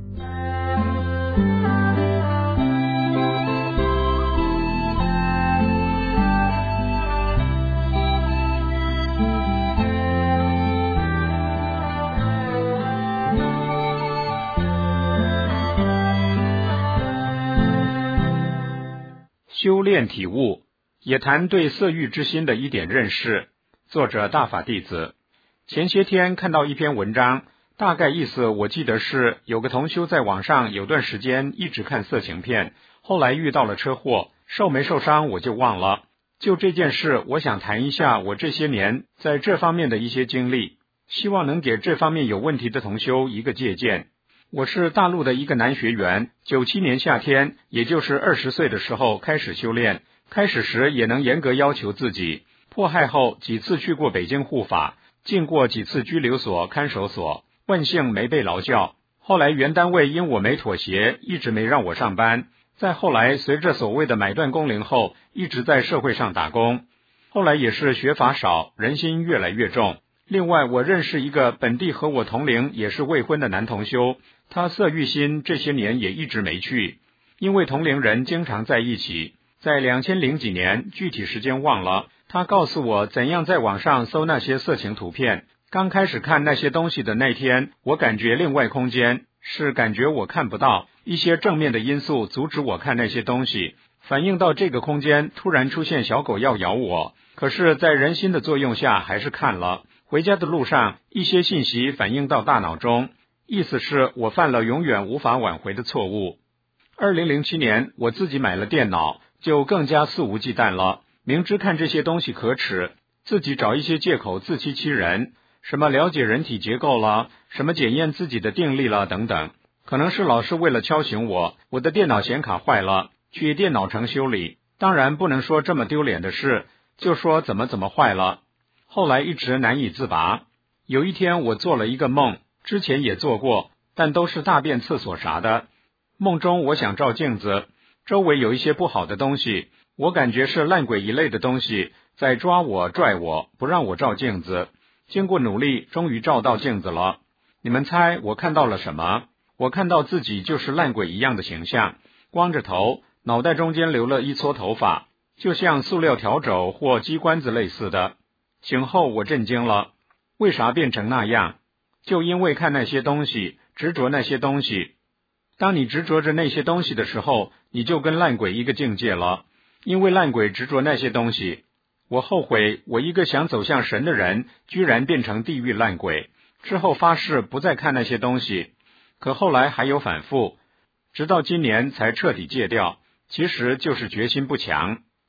修炼体悟，也谈对色欲之心的一点认识。作者大法弟子。前些天看到一篇文章，大概意思我记得是有个同修在网上有段时间一直看色情片，后来遇到了车祸，受没受伤我就忘了。就这件事，我想谈一下我这些年在这方面的一些经历，希望能给这方面有问题的同修一个借鉴。我是大陆的一个男学员，九七年夏天，也就是二十岁的时候开始修炼，开始时也能严格要求自己，迫害后几次去过北京护法，进过几次拘留所、看守所，万幸没被劳教。后来原单位因我没妥协，一直没让我上班。再后来随着所谓的买断工龄后，一直在社会上打工。后来也是学法少，人心越来越重。另外我认识一个本地和我同龄也是未婚的男同修，他色欲心这些年也一直没去，因为同龄人经常在一起。在两千零几年，具体时间忘了，他告诉我怎样在网上搜那些色情图片。刚开始看那些东西的那天，我感觉另外空间，是感觉我看不到，一些正面的因素阻止我看那些东西，反映到这个空间突然出现小狗要咬我，可是在人心的作用下还是看了。回家的路上，一些信息反映到大脑中，意思是我犯了永远无法挽回的错误。二零零七年我自己买了电脑，就更加肆无忌惮了，明知看这些东西可耻，自己找一些借口自欺欺人，什么了解人体结构了，什么检验自己的定力了等等。可能是老师为了敲醒我，我的电脑显卡坏了，去电脑城修理，当然不能说这么丢脸的事，就说怎么怎么坏了。后来一直难以自拔。有一天我做了一个梦，之前也做过，但都是大便厕所啥的。梦中我想照镜子，周围有一些不好的东西，我感觉是烂鬼一类的东西在抓我拽我，不让我照镜子。经过努力，终于照到镜子了。你们猜我看到了什么？我看到自己就是烂鬼一样的形象，光着头，脑袋中间留了一撮头发，就像塑料笤帚或鸡冠子类似的。醒后我震惊了，为啥变成那样？就因为看那些东西，执着那些东西。当你执着着那些东西的时候，你就跟烂鬼一个境界了，因为烂鬼执着那些东西。我后悔，我一个想走向神的人，居然变成地狱烂鬼。之后发誓不再看那些东西，可后来还有反复，直到今年才彻底戒掉，其实就是决心不强。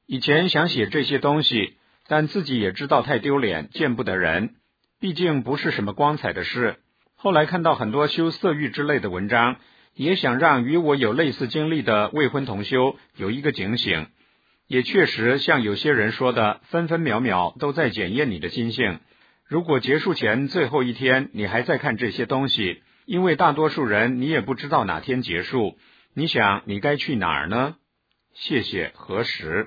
以前想写这些东西，但自己也知道太丢脸，见不得人，毕竟不是什么光彩的事。后来看到很多修色欲之类的文章，也想让与我有类似经历的未婚同修有一个警醒。也确实像有些人说的，分分秒秒都在检验你的心性。如果结束前最后一天你还在看这些东西，因为大多数人你也不知道哪天结束，你想你该去哪儿呢？谢谢何时。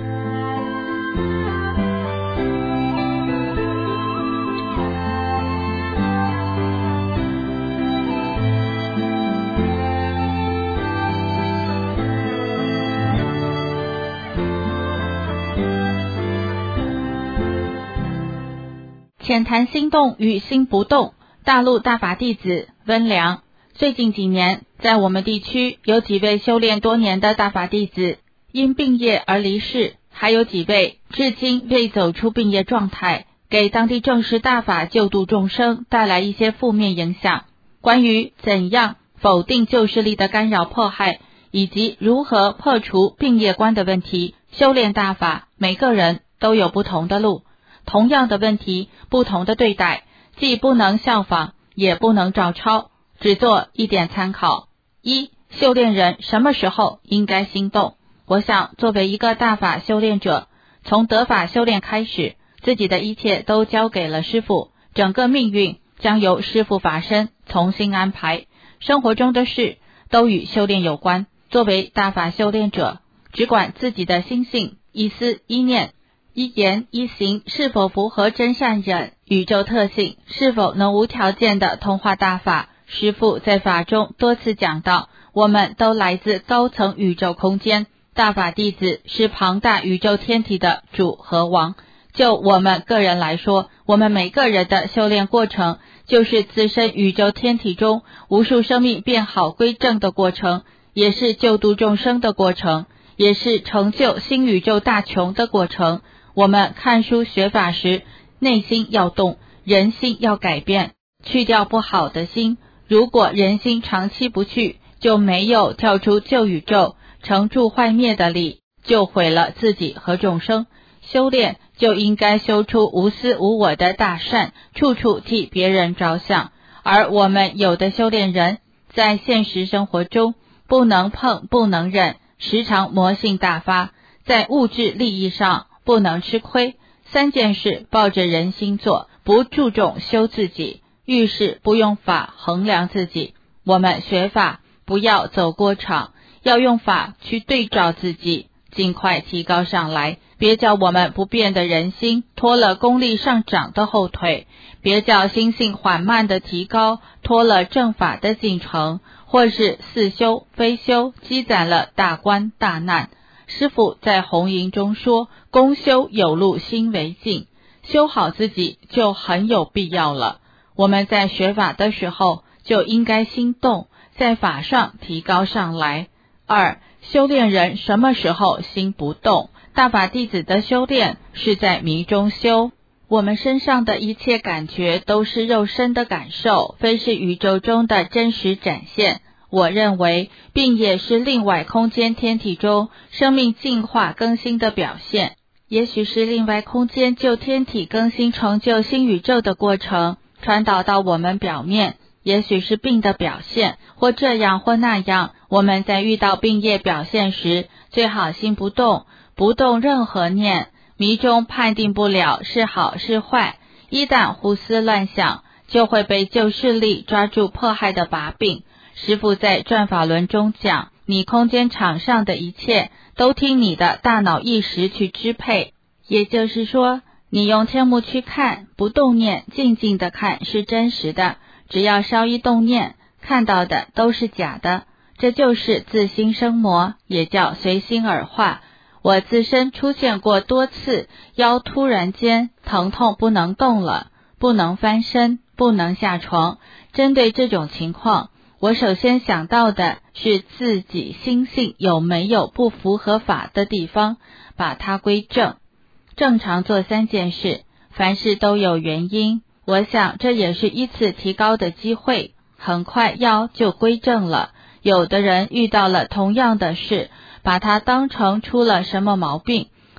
浅谈心动与心不动，大陆大法弟子温良。最近几年，在我们地区有几位修炼多年的大法弟子因病业而离世，还有几位至今未走出病业状态，给当地正式大法救度众生带来一些负面影响。关于怎样否定旧势力的干扰迫害，以及如何破除病业观的问题，修炼大法每个人都有不同的路，同样的问题不同的对待，既不能效仿也不能照抄，只做一点参考。一、修炼人什么时候应该心动？我想作为一个大法修炼者，从得法修炼开始，自己的一切都交给了师父，整个命运将由师父法身重新安排，生活中的事都与修炼有关。作为大法修炼者，只管自己的心性、一思一念、一言一行是否符合真善忍宇宙特性，是否能无条件的同化大法。师父在法中多次讲到，我们都来自高层宇宙空间，大法弟子是庞大宇宙天体的主和王。就我们个人来说，我们每个人的修炼过程，就是自身宇宙天体中无数生命变好归正的过程，也是救度众生的过程，也是成就新宇宙大穷的过程。我们看书学法时，内心要动，人心要改变，去掉不好的心。如果人心长期不去，就没有跳出旧宇宙成住坏灭的力，就毁了自己和众生。修炼就应该修出无私无我的大善，处处替别人着想。而我们有的修炼人在现实生活中不能碰不能忍，时常魔性大发，在物质利益上不能吃亏，三件事抱着人心做，不注重修自己，遇事不用法衡量自己。我们学法不要走过场，要用法去对照自己，尽快提高上来。别叫我们不变的人心拖了功力上涨的后腿，别叫心性缓慢的提高拖了正法的进程，或是似修非修，积攒了大关大难。师父在红营中说，功修有路心为径，修好自己就很有必要了。我们在学法的时候就应该心动，在法上提高上来。二、修炼人什么时候心不动？大法弟子的修炼是在迷中修，我们身上的一切感觉都是肉身的感受，非是宇宙中的真实展现。我认为病也是另外空间天体中生命进化更新的表现，也许是另外空间就天体更新成就新宇宙的过程传导到我们表面，也许是病的表现，或这样或那样。我们在遇到病业表现时，最好心不动，不动任何念，迷中判定不了是好是坏，一旦胡思乱想，就会被旧势力抓住迫害的把柄。师父在转法轮中讲，你空间场上的一切都听你的大脑意识去支配，也就是说，你用天目去看，不动念，静静的看是真实的，只要稍一动念，看到的都是假的。这就是自心生魔，也叫随心而化。我自身出现过多次腰突然间疼痛不能动了，不能翻身，不能下床。针对这种情况，我首先想到的是自己心性有没有不符合法的地方，把它归正。正常做三件事，凡事都有原因，我想这也是一次提高的机会，很快腰就归正了。有的人遇到了同样的事，把它当成出了什么毛病，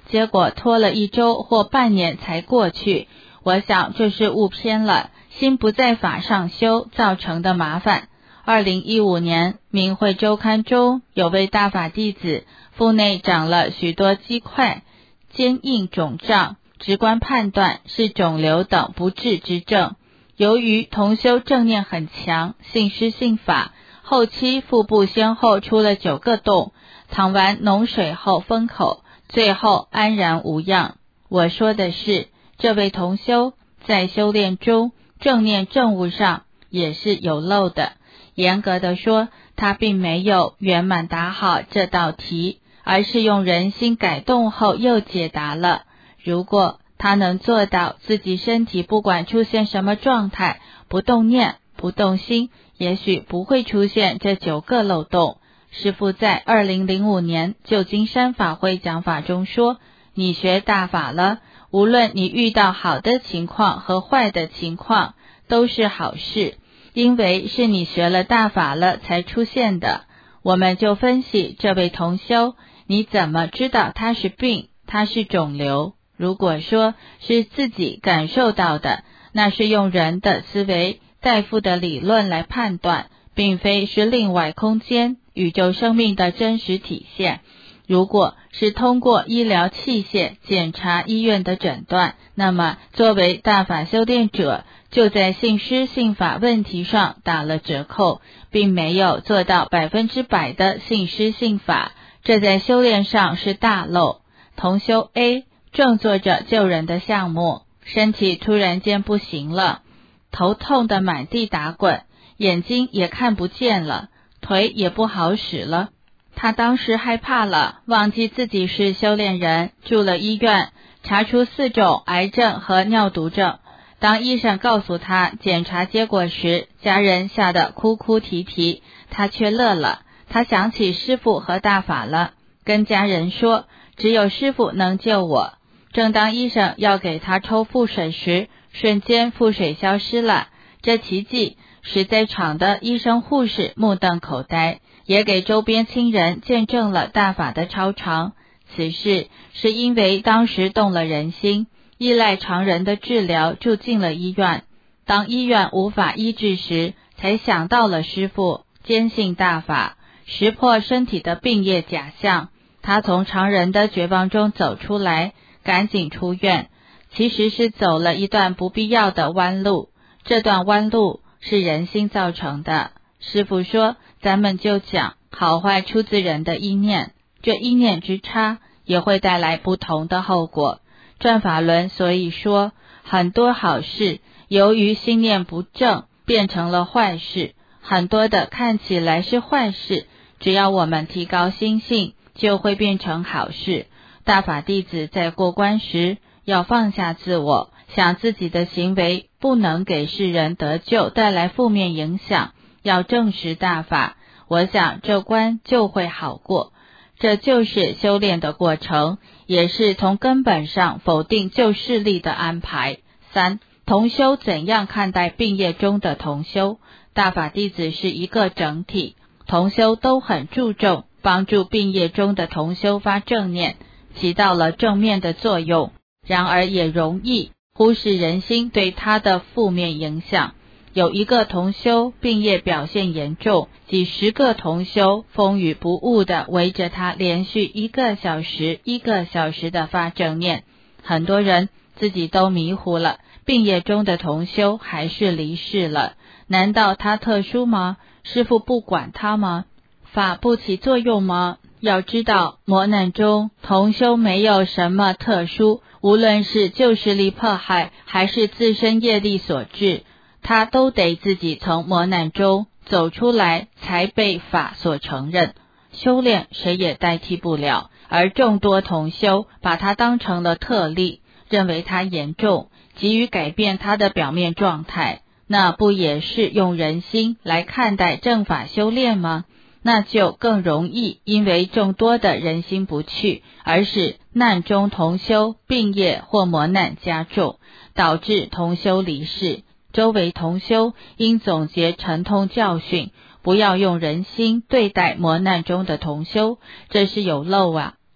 结果拖了一周或半年才过去。我想这是误偏了，心不在法上修造成的麻烦。二零一五年明慧周刊中有位大法弟子腹内长了许多积块、坚硬肿胀，直观判断是肿瘤等不治之症。由于同修正念很强，信师信法，后期腹部先后出了九个洞，淌完脓水后封口，最后安然无恙。我说的是，这位同修在修炼中正念正悟上也是有漏的。严格的说，他并没有圆满答好这道题，而是用人心改动后又解答了。如果他能做到自己身体不管出现什么状态，不动念不动心，也许不会出现这九个漏洞。师父在二零零五年旧金山法会讲法中说，你学大法了，无论你遇到好的情况和坏的情况都是好事，因为是你学了大法了才出现的。我们就分析这位同修，你怎么知道他是病，他是肿瘤？如果说是自己感受到的，那是用人的思维、大夫的理论来判断，并非是另外空间、宇宙生命的真实体现。如果是通过医疗器械、检查医院的诊断，那么作为大法修炼者，就在信师信法问题上打了折扣，并没有做到百分之百的信师信法，这在修炼上是大漏。同修 A 正做着救人的项目，身体突然间不行了，头痛得满地打滚，眼睛也看不见了，腿也不好使了。他当时害怕了，忘记自己是修炼人，住了医院，查出四种癌症和尿毒症。当医生告诉他检查结果时，家人吓得哭哭啼啼，他却乐了。他想起师父和大法了，跟家人说，只有师父能救我。正当医生要给他抽腹水时，瞬间腹水消失了。这奇迹使在场的医生护士目瞪口呆，也给周边亲人见证了大法的超常。此事是因为当时动了人心，依赖常人的治疗，住进了医院。当医院无法医治时，才想到了师父，坚信大法，识破身体的病业假象。他从常人的绝望中走出来，赶紧出院，其实是走了一段不必要的弯路。这段弯路是人心造成的。师父说，咱们就讲好坏出自人的意念，这意念之差也会带来不同的后果。转法轮所以说，很多好事由于心念不正变成了坏事，很多的看起来是坏事，只要我们提高心性，就会变成好事。大法弟子在过关时要放下自我，想自己的行为不能给世人得救带来负面影响，要证实大法，我想这关就会好过。这就是修炼的过程，也是从根本上否定旧势力的安排。三、同修怎样看待病业中的同修？大法弟子是一个整体，同修都很注重帮助病业中的同修发正念，起到了正面的作用，然而也容易忽视人心对他的负面影响。有一个同修病业表现严重，几十个同修风雨不误地围着他连续一个小时一个小时的发正念，很多人自己都迷糊了，病业中的同修还是离世了，难道他特殊吗？师父不管他吗？法不起作用吗？要知道，磨难中同修没有什么特殊，无论是旧势力迫害还是自身业力所致，他都得自己从磨难中走出来，才被法所承认。修炼谁也代替不了，而众多同修把他当成了特例，认为他严重，急于改变他的表面状态，那不也是用人心来看待正法修炼吗？那就更容易因为众多的人心不去，而使难中同修病业或磨难加重，导致同修离世。周围同修应总结沉痛教训，不要用人心对待磨难中的同修，这是有漏啊。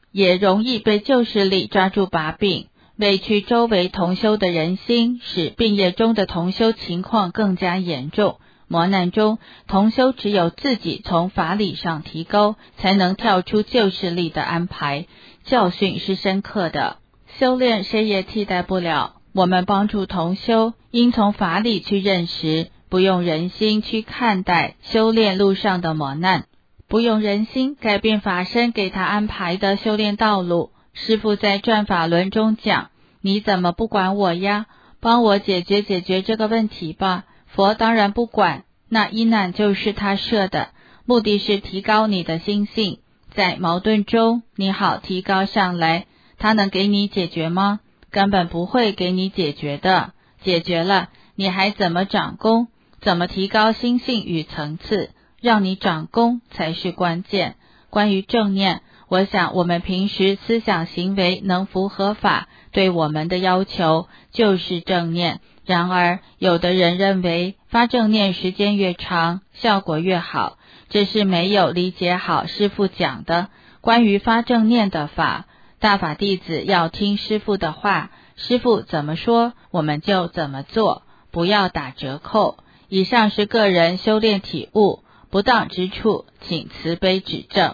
也容易被旧势力抓住把柄，委屈周围同修的人心，使病业中的同修情况更加严重。磨难中，同修只有自己从法理上提高，才能跳出旧势力的安排。教训是深刻的，修炼谁也替代不了。我们帮助同修，应从法理去认识，不用人心去看待修炼路上的磨难，不用人心改变法身给他安排的修炼道路。师父在转法轮中讲，你怎么不管我呀？帮我解决解决这个问题吧。佛当然不管，那一难就是他设的，目的是提高你的心性，在矛盾中你好提高上来。他能给你解决吗？根本不会给你解决的。解决了，你还怎么长功？怎么提高心性与层次？让你长功才是关键。关于正念，我想我们平时思想行为能符合法对我们的要求，就是正念。然而有的人认为发正念时间越长效果越好，这是没有理解好师父讲的关于发正念的法。大法弟子要听师父的话，师父怎么说我们就怎么做，不要打折扣。以上是个人修炼体悟，不当之处请慈悲指正。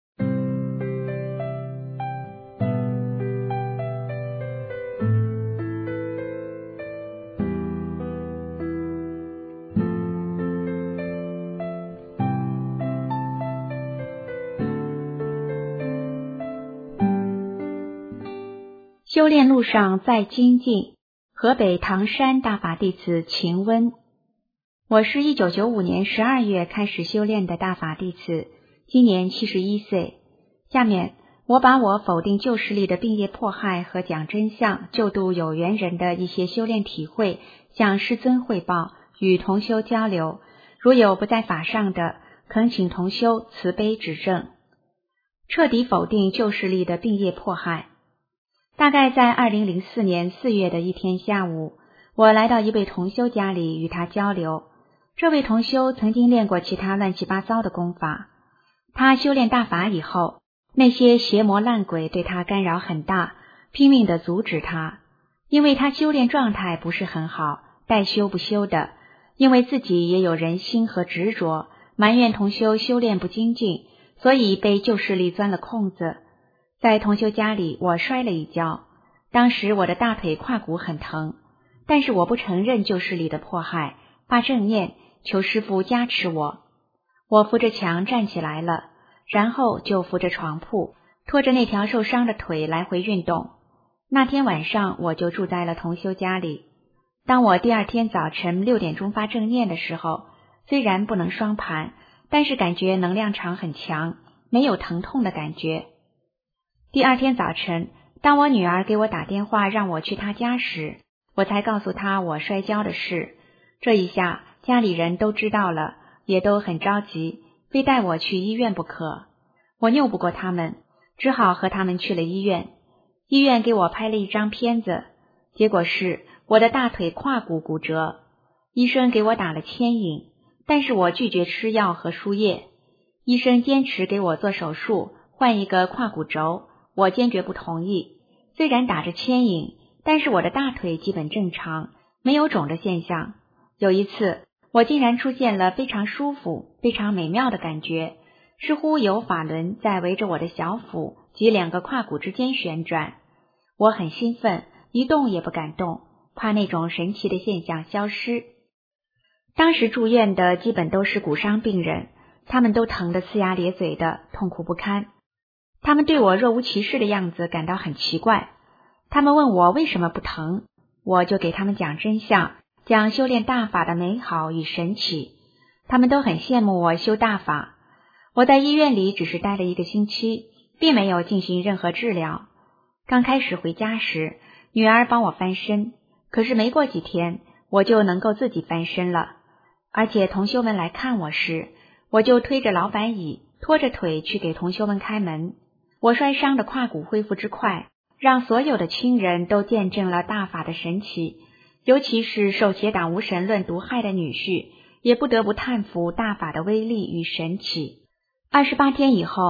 修炼路上再精进。河北唐山大法弟子秦温。我是一九九五年十二月开始修炼的大法弟子，今年七十一岁。下面我把我否定旧势力的病业迫害和讲真相、救度有缘人的一些修炼体会向师尊汇报，与同修交流。如有不在法上的，恳请同修慈悲指正。彻底否定旧势力的病业迫害。大概在二零零四年四月的一天下午，我来到一位同修家里与他交流。这位同修曾经练过其他乱七八糟的功法，他修炼大法以后，那些邪魔烂鬼对他干扰很大，拼命地阻止他，因为他修炼状态不是很好，待修不修的，因为自己也有人心和执着，埋怨同修修炼不精进，所以被旧势力钻了空子。在同修家里，我摔了一跤，当时我的大腿胯骨很疼，但是我不承认旧势力的迫害，发正念求师父加持我。我扶着墙站起来了，然后就扶着床铺，拖着那条受伤的腿来回运动。那天晚上我就住在了同修家里。当我第二天早晨六点钟发正念的时候，虽然不能双盘，但是感觉能量场很强，没有疼痛的感觉。第二天早晨，当我女儿给我打电话让我去她家时，我才告诉她我摔跤的事。这一下家里人都知道了，也都很着急，非带我去医院不可。我拗不过他们，只好和他们去了医院。医院给我拍了一张片子，结果是我的大腿胯骨骨折。医生给我打了牵引，但是我拒绝吃药和输液。医生坚持给我做手术，换一个胯骨轴，我坚决不同意。虽然打着牵引，但是我的大腿基本正常，没有肿的现象。有一次，我竟然出现了非常舒服、非常美妙的感觉，似乎有法轮在围着我的小腹及两个胯骨之间旋转。我很兴奋，一动也不敢动，怕那种神奇的现象消失。当时住院的基本都是骨伤病人，他们都疼得呲牙咧嘴的，痛苦不堪。他们对我若无其事的样子感到很奇怪，他们问我为什么不疼，我就给他们讲真相，讲修炼大法的美好与神奇。他们都很羡慕我修大法。我在医院里只是待了一个星期，并没有进行任何治疗。刚开始回家时，女儿帮我翻身，可是没过几天，我就能够自己翻身了。而且同修们来看我时，我就推着老板椅，拖着腿去给同修们开门。我摔伤的胯骨恢复之快，让所有的亲人都见证了大法的神奇，尤其是受邪党无神论毒害的女婿，也不得不叹服大法的威力与神奇。二十八天以后，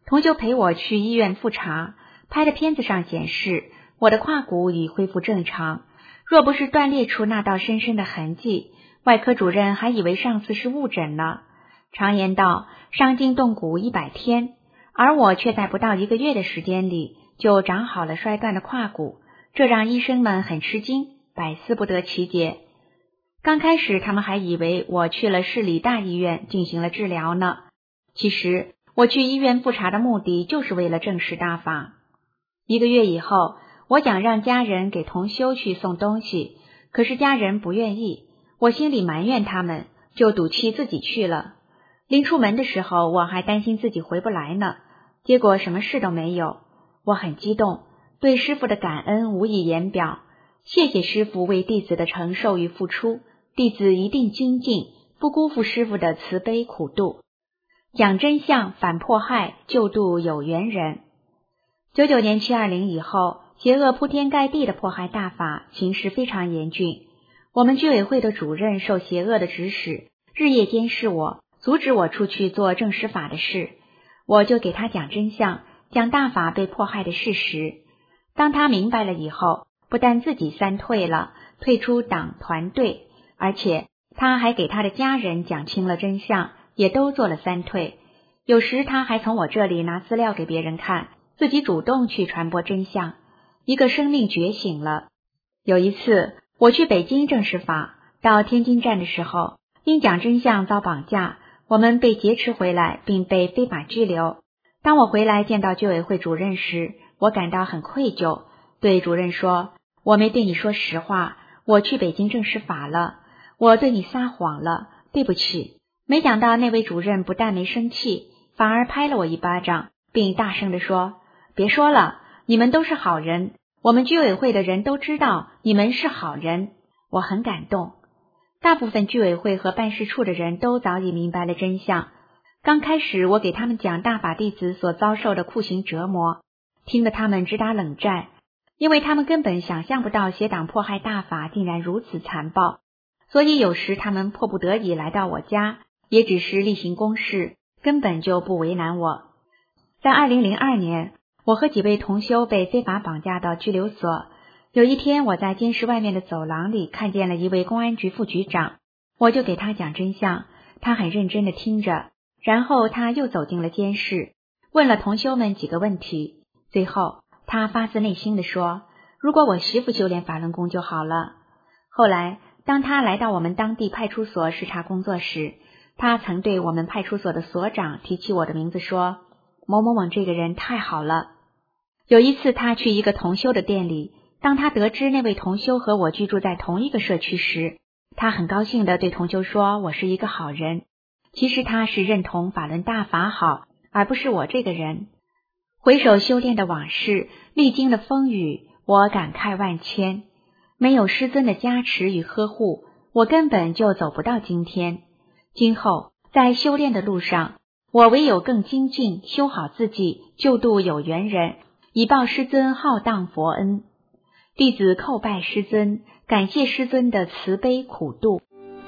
同修陪我去医院复查，拍的片子上显示我的胯骨已恢复正常，若不是断裂处那道深深的痕迹，外科主任还以为上次是误诊呢。常言道，伤筋动骨一百天，而我却在不到一个月的时间里就长好了摔断的胯骨，这让医生们很吃惊，百思不得其解。刚开始他们还以为我去了市里大医院进行了治疗呢，其实我去医院复查的目的就是为了正视大法。一个月以后，我想让家人给同修去送东西，可是家人不愿意，我心里埋怨他们，就赌气自己去了。临出门的时候，我还担心自己回不来呢，结果什么事都没有。我很激动，对师父的感恩无以言表，谢谢师父为弟子的承受与付出，弟子一定精进，不辜负师父的慈悲苦度。讲真相，反迫害，救度有缘人。九九年七二零以后，邪恶铺天盖地的迫害大法，形势非常严峻。我们居委会的主任受邪恶的指使，日夜监视我，阻止我出去做正实法的事。我就给他讲真相，讲大法被迫害的事实。当他明白了以后，不但自己三退了，退出党团队，而且他还给他的家人讲清了真相，也都做了三退。有时他还从我这里拿资料给别人看，自己主动去传播真相。一个生命觉醒了。有一次我去北京正实法，到天津站的时候，因讲真相遭绑架，我们被劫持回来，并被非法拘留。当我回来见到居委会主任时，我感到很愧疚，对主任说，我没对你说实话，我去北京正实法了，我对你撒谎了，对不起。没想到那位主任不但没生气，反而拍了我一巴掌，并大声地说，别说了，你们都是好人，我们居委会的人都知道你们是好人。我很感动。大部分居委会和办事处的人都早已明白了真相。刚开始我给他们讲大法弟子所遭受的酷刑折磨，听得他们直打冷战，因为他们根本想象不到邪党迫害大法竟然如此残暴，所以有时他们迫不得已来到我家，也只是例行公事，根本就不为难我。在二零零二年，我和几位同修被非法绑架到拘留所。有一天，我在监室外面的走廊里看见了一位公安局副局长，我就给他讲真相，他很认真地听着，然后他又走进了监室，问了同修们几个问题，最后他发自内心地说，如果我媳妇修炼法轮功就好了。后来当他来到我们当地派出所视察工作时，他曾对我们派出所的所长提起我的名字，说某某某这个人太好了。有一次他去一个同修的店里，当他得知那位同修和我居住在同一个社区时，他很高兴地对同修说，我是一个好人。其实他是认同法轮大法好，而不是我这个人。回首修炼的往事，历经的风雨，我感慨万千。没有师尊的加持与呵护，我根本就走不到今天。今后在修炼的路上，我唯有更精进，修好自己，救度有缘人，以报师尊浩荡佛恩。弟子叩拜师尊，感谢师尊的慈悲苦度。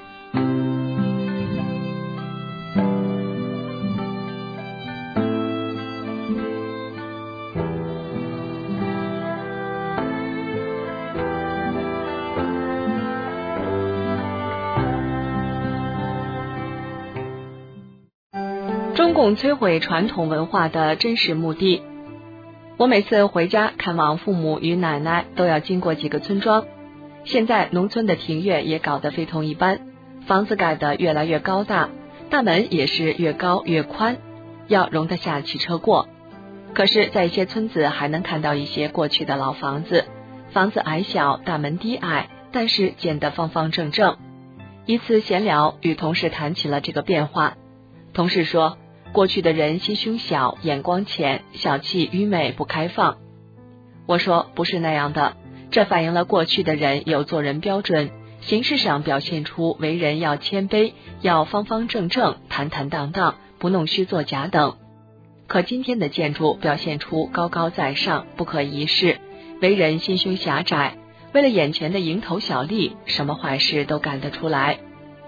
中共摧毁传统文化的真实目的。我每次回家看望父母与奶奶，都要经过几个村庄。现在农村的庭院也搞得非同一般，房子盖得越来越高大，大门也是越高越宽，要容得下汽车过。可是在一些村子还能看到一些过去的老房子，房子矮小，大门低矮，但是建得方方正正。一次闲聊，与同事谈起了这个变化。同事说，过去的人心胸小，眼光浅，小气愚昧，不开放。我说不是那样的，这反映了过去的人有做人标准，形式上表现出为人要谦卑，要方方正正，坦坦荡荡，不弄虚作假等。可今天的建筑表现出高高在上，不可一世，为人心胸狭窄，为了眼前的蝇头小利，什么坏事都干得出来。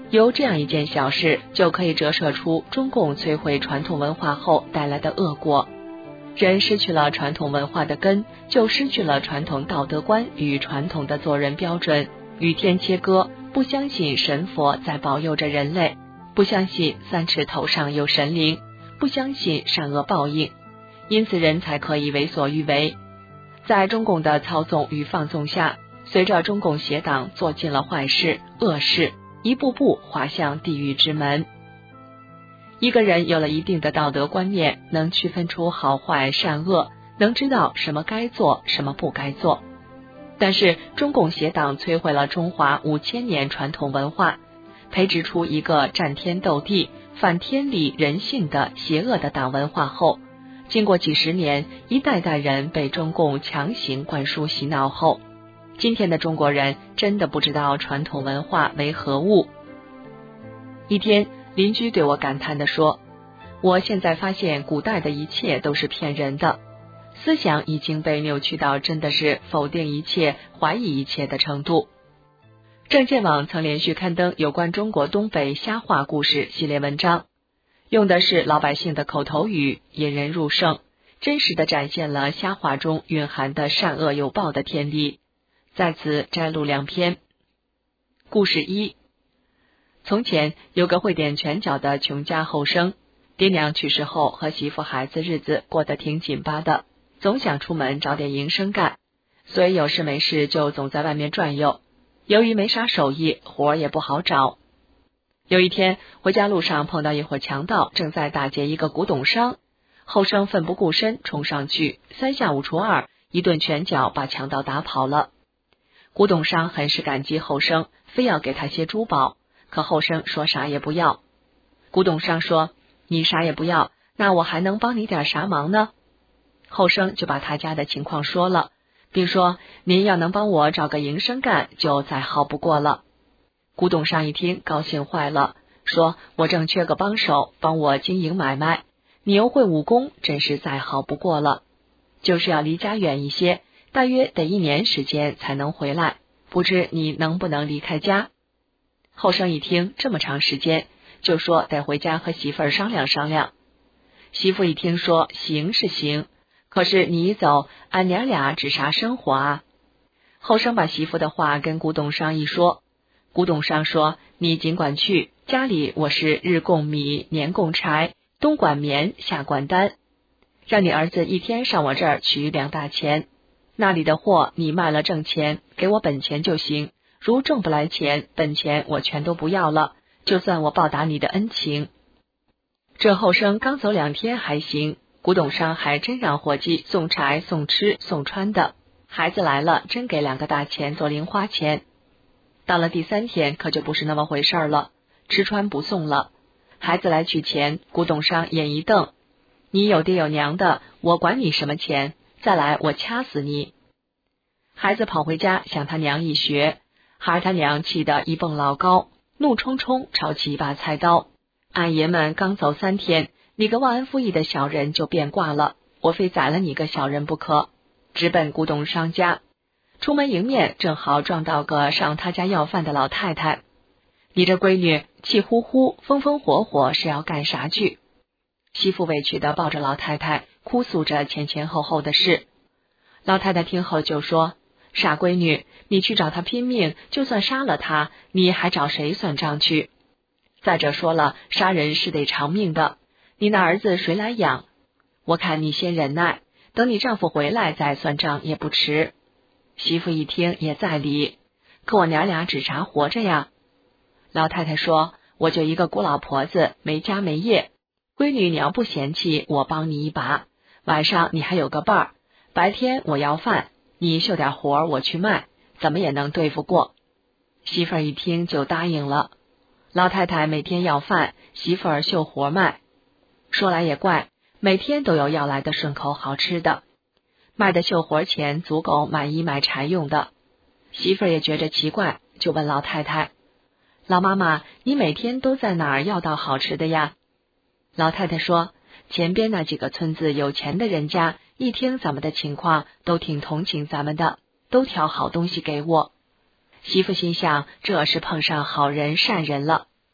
由这样一件小事就可以折射出中共摧毁传统文化后带来的恶果。人失去了传统文化的根，就失去了传统道德观与传统的做人标准，与天切割，不相信神佛在保佑着人类，不相信三尺头上有神灵，不相信善恶报应，因此人才可以为所欲为。在中共的操纵与放纵下，随着中共邪党做尽了坏事恶事，一步步滑向地狱之门。一个人有了一定的道德观念，能区分出好坏善恶，能知道什么该做什么不该做。但是中共邪党摧毁了中华五千年传统文化，培植出一个战天斗地、反天理人性的邪恶的党文化后，经过几十年，一代代人被中共强行灌输洗脑后，今天的中国人真的不知道传统文化为何物。一天，邻居对我感叹地说，我现在发现古代的一切都是骗人的，思想已经被扭曲到真的是否定一切、怀疑一切的程度。证件网曾连续刊登有关中国东北瞎话故事系列文章，用的是老百姓的口头语，引人入胜，真实地展现了瞎话中蕴含的善恶有报的天理。在此摘录两篇。故事一：从前有个会点拳脚的穷家后生，爹娘去世后和媳妇孩子日子过得挺紧巴的，总想出门找点营生干，所以有事没事就总在外面转悠。由于没啥手艺，活也不好找。有一天回家路上碰到一伙强盗正在打劫一个古董商，后生奋不顾身冲上去，三下五除二，一顿拳脚把强盗打跑了。古董商很是感激后生，非要给他些珠宝，可后生说啥也不要。古董商说，你啥也不要，那我还能帮你点啥忙呢？后生就把他家的情况说了，并说您要能帮我找个营生干，就再好不过了。古董商一听高兴坏了，说我正缺个帮手，帮我经营买卖，你又会武功，真是再好不过了。就是要离家远一些，大约得一年时间才能回来，不知你能不能离开家？后生一听这么长时间，就说得回家和媳妇儿商量商量。媳妇一听说行是行，可是你一走，俺娘俩指啥生活啊？后生把媳妇的话跟古董商一说，古董商说，你尽管去，家里我是日供米，年供柴，冬管棉，夏管单，让你儿子一天上我这儿取两大钱，那里的货你卖了挣钱，给我本钱就行，如挣不来钱，本钱我全都不要了，就算我报答你的恩情。这后生刚走两天还行，古董商还真让伙计送柴送吃送穿的，孩子来了真给两个大钱做零花钱。到了第三天可就不是那么回事了，吃穿不送了，孩子来取钱，古董商眼一瞪，你有爹有娘的，我管你什么钱，再来我掐死你。孩子跑回家向他娘一学，孩他娘气得一蹦老高，怒冲冲抄起一把菜刀，俺爷们刚走三天，你个忘恩负义的小人就变卦了，我非宰了你个小人不可，直奔古董商家。出门迎面正好撞到个上他家要饭的老太太，你这闺女气呼呼风风火火是要干啥去？媳妇委屈地抱着老太太哭诉着前前后后的事。老太太听后就说，傻闺女，你去找他拼命，就算杀了他，你还找谁算账去？再者说了，杀人是得偿命的，你那儿子谁来养？我看你先忍耐，等你丈夫回来再算账也不迟。媳妇一听也在理，可我娘俩指啥活着呀？老太太说，我就一个孤老婆子，没家没业，闺女你要不嫌弃，我帮你一把，晚上你还有个伴儿，白天我要饭，你绣点活我去卖，怎么也能对付过。媳妇儿一听就答应了。老太太每天要饭，媳妇儿绣活卖。说来也怪，每天都有要来的顺口好吃的，卖的绣活钱足够买衣买柴用的。媳妇儿也觉着奇怪，就问老太太，老妈妈，你每天都在哪儿要到好吃的呀？老太太说，前边那几个村子有钱的人家，一听咱们的情况，都挺同情咱们的，都挑好东西给我。媳妇心想，这是碰上好人善人了，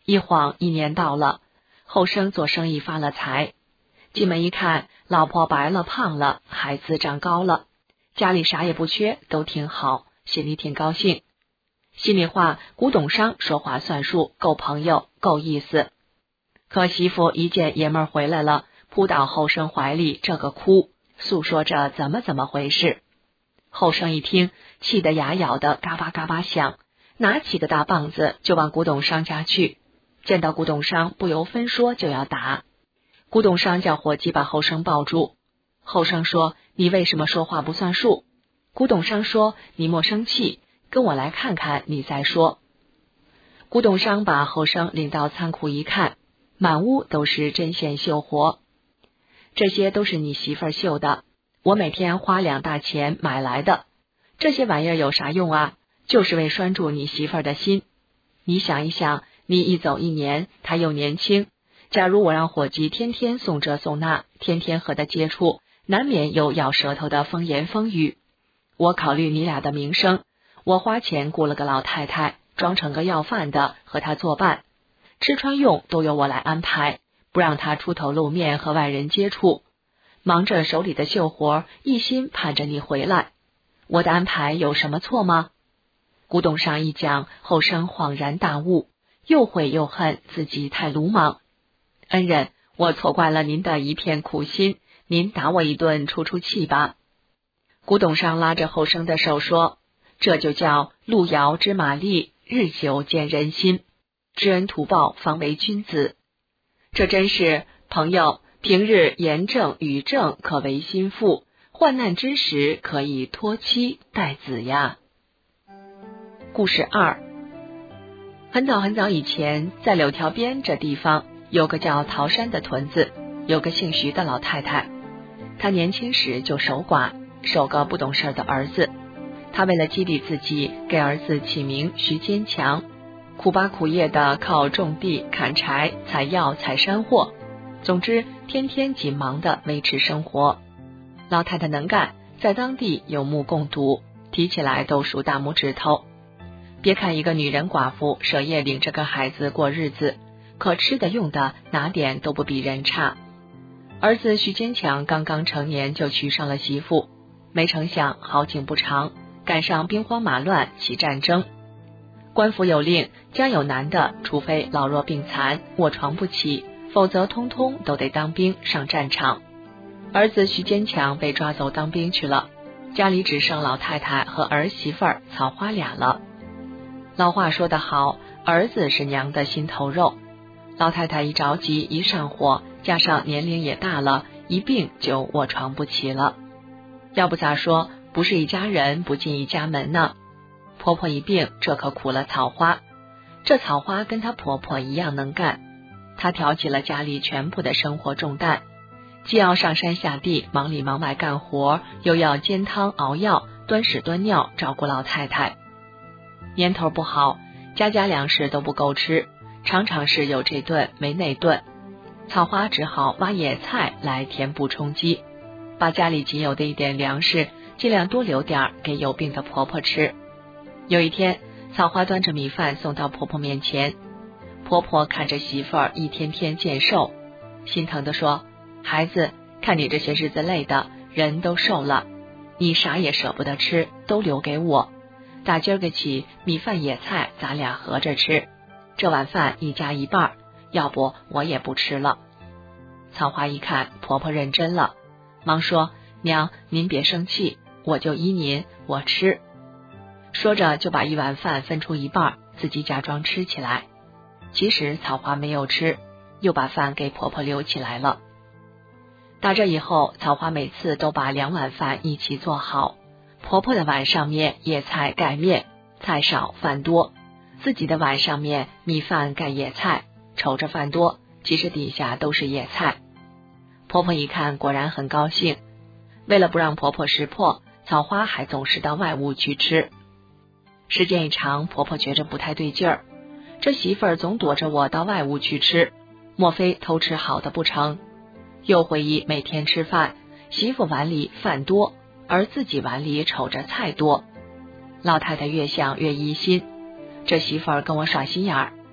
一晃一年到了，后生做生意发了财，进门一看，老婆白了胖了，孩子长高了，家里啥也不缺，都挺好，心里挺高兴。心里话，古董商说话算数，够朋友，够意思。可媳妇一见爷们儿回来了，扑到后生怀里，这个哭，诉说着怎么怎么回事。后生一听，气得牙咬得嘎巴嘎巴响，拿起个大棒子就往古董商家去。见到古董商，不由分说就要打。古董商叫伙计把后生抱住。后生说：“你为什么说话不算数？”古董商说：“你莫生气，跟我来看看你再说。”古董商把后生领到仓库一看，满屋都是针线绣活，这些都是你媳妇儿绣的，我每天花两大钱买来的。这些玩意儿有啥用啊？就是为拴住你媳妇儿的心。你想一想，你一走一年，她又年轻，假如我让伙计天天送这送那，天天和她接触，难免有咬舌头的风言风语。我考虑你俩的名声，我花钱雇了个老太太，装成个要饭的和她作伴，吃穿用都由我来安排，不让她出头露面和外人接触，忙着手里的绣活，一心盼着你回来。我的安排有什么错吗？古董商一讲，后生恍然大悟，又悔又恨自己太鲁莽。恩人，我错怪了您的一片苦心，您打我一顿出出气吧。古董商拉着后生的手说：“这就叫路遥知马力，日久见人心，知恩图报方为君子。”这真是朋友，平日言正语正可为心腹，患难之时可以托妻带子呀。故事二。很早很早以前，在柳条边这地方有个叫桃山的屯子，有个姓徐的老太太。她年轻时就守寡，守个不懂事的儿子。她为了激励自己，给儿子起名徐坚强，苦巴苦业的靠种地、砍柴、采药、采山货，总之天天紧忙的维持生活。老太太能干，在当地有目共睹，提起来都数大拇指头。别看一个女人寡妇舍夜领着个孩子过日子，可吃的用的哪点都不比人差。儿子徐坚强刚刚成年就娶上了媳妇，没成想好景不长，赶上兵荒马乱起战争。官府有令，家有男的，除非老弱病残卧床不起，否则通通都得当兵上战场。儿子徐坚强被抓走当兵去了，家里只剩老太太和儿媳妇儿草花俩了。老话说得好，儿子是娘的心头肉。老太太一着急一上火，加上年龄也大了，一病就卧床不起了。要不咋说，不是一家人不进一家门呢。婆婆一病，这可苦了草花。这草花跟她婆婆一样能干，她挑起了家里全部的生活重担，既要上山下地忙里忙外干活，又要煎汤熬药，端屎端尿照顾老太太。年头不好，家家粮食都不够吃，常常是有这顿没那顿。草花只好挖野菜来填补充饥，把家里仅有的一点粮食尽量多留点给有病的婆婆吃。有一天，草花端着米饭送到婆婆面前，婆婆看着媳妇儿一天天渐瘦，心疼地说：“孩子，看你这些日子累的，人都瘦了，你啥也舍不得吃，都留给我。打今儿个起，米饭野菜咱俩合着吃，这碗饭一家一半，要不我也不吃了。”草花一看婆婆认真了，忙说：“娘，您别生气，我就依您，我吃。”说着就把一碗饭分出一半，自己假装吃起来。其实草花没有吃，又把饭给婆婆留起来了。打这以后，草花每次都把两碗饭一起做好，婆婆的碗上面野菜盖面，菜少饭多，自己的碗上面米饭盖野菜，瞅着饭多，其实底下都是野菜。婆婆一看果然很高兴，为了不让婆婆识破，草花还总是到外屋去吃。时间一长，婆婆觉着不太对劲儿，这媳妇儿总躲着我到外屋去吃，莫非偷吃好的不成？又回忆每天吃饭，媳妇碗里饭多，而自己碗里瞅着菜多。老太太越想越疑心，这媳妇儿跟我耍心眼儿。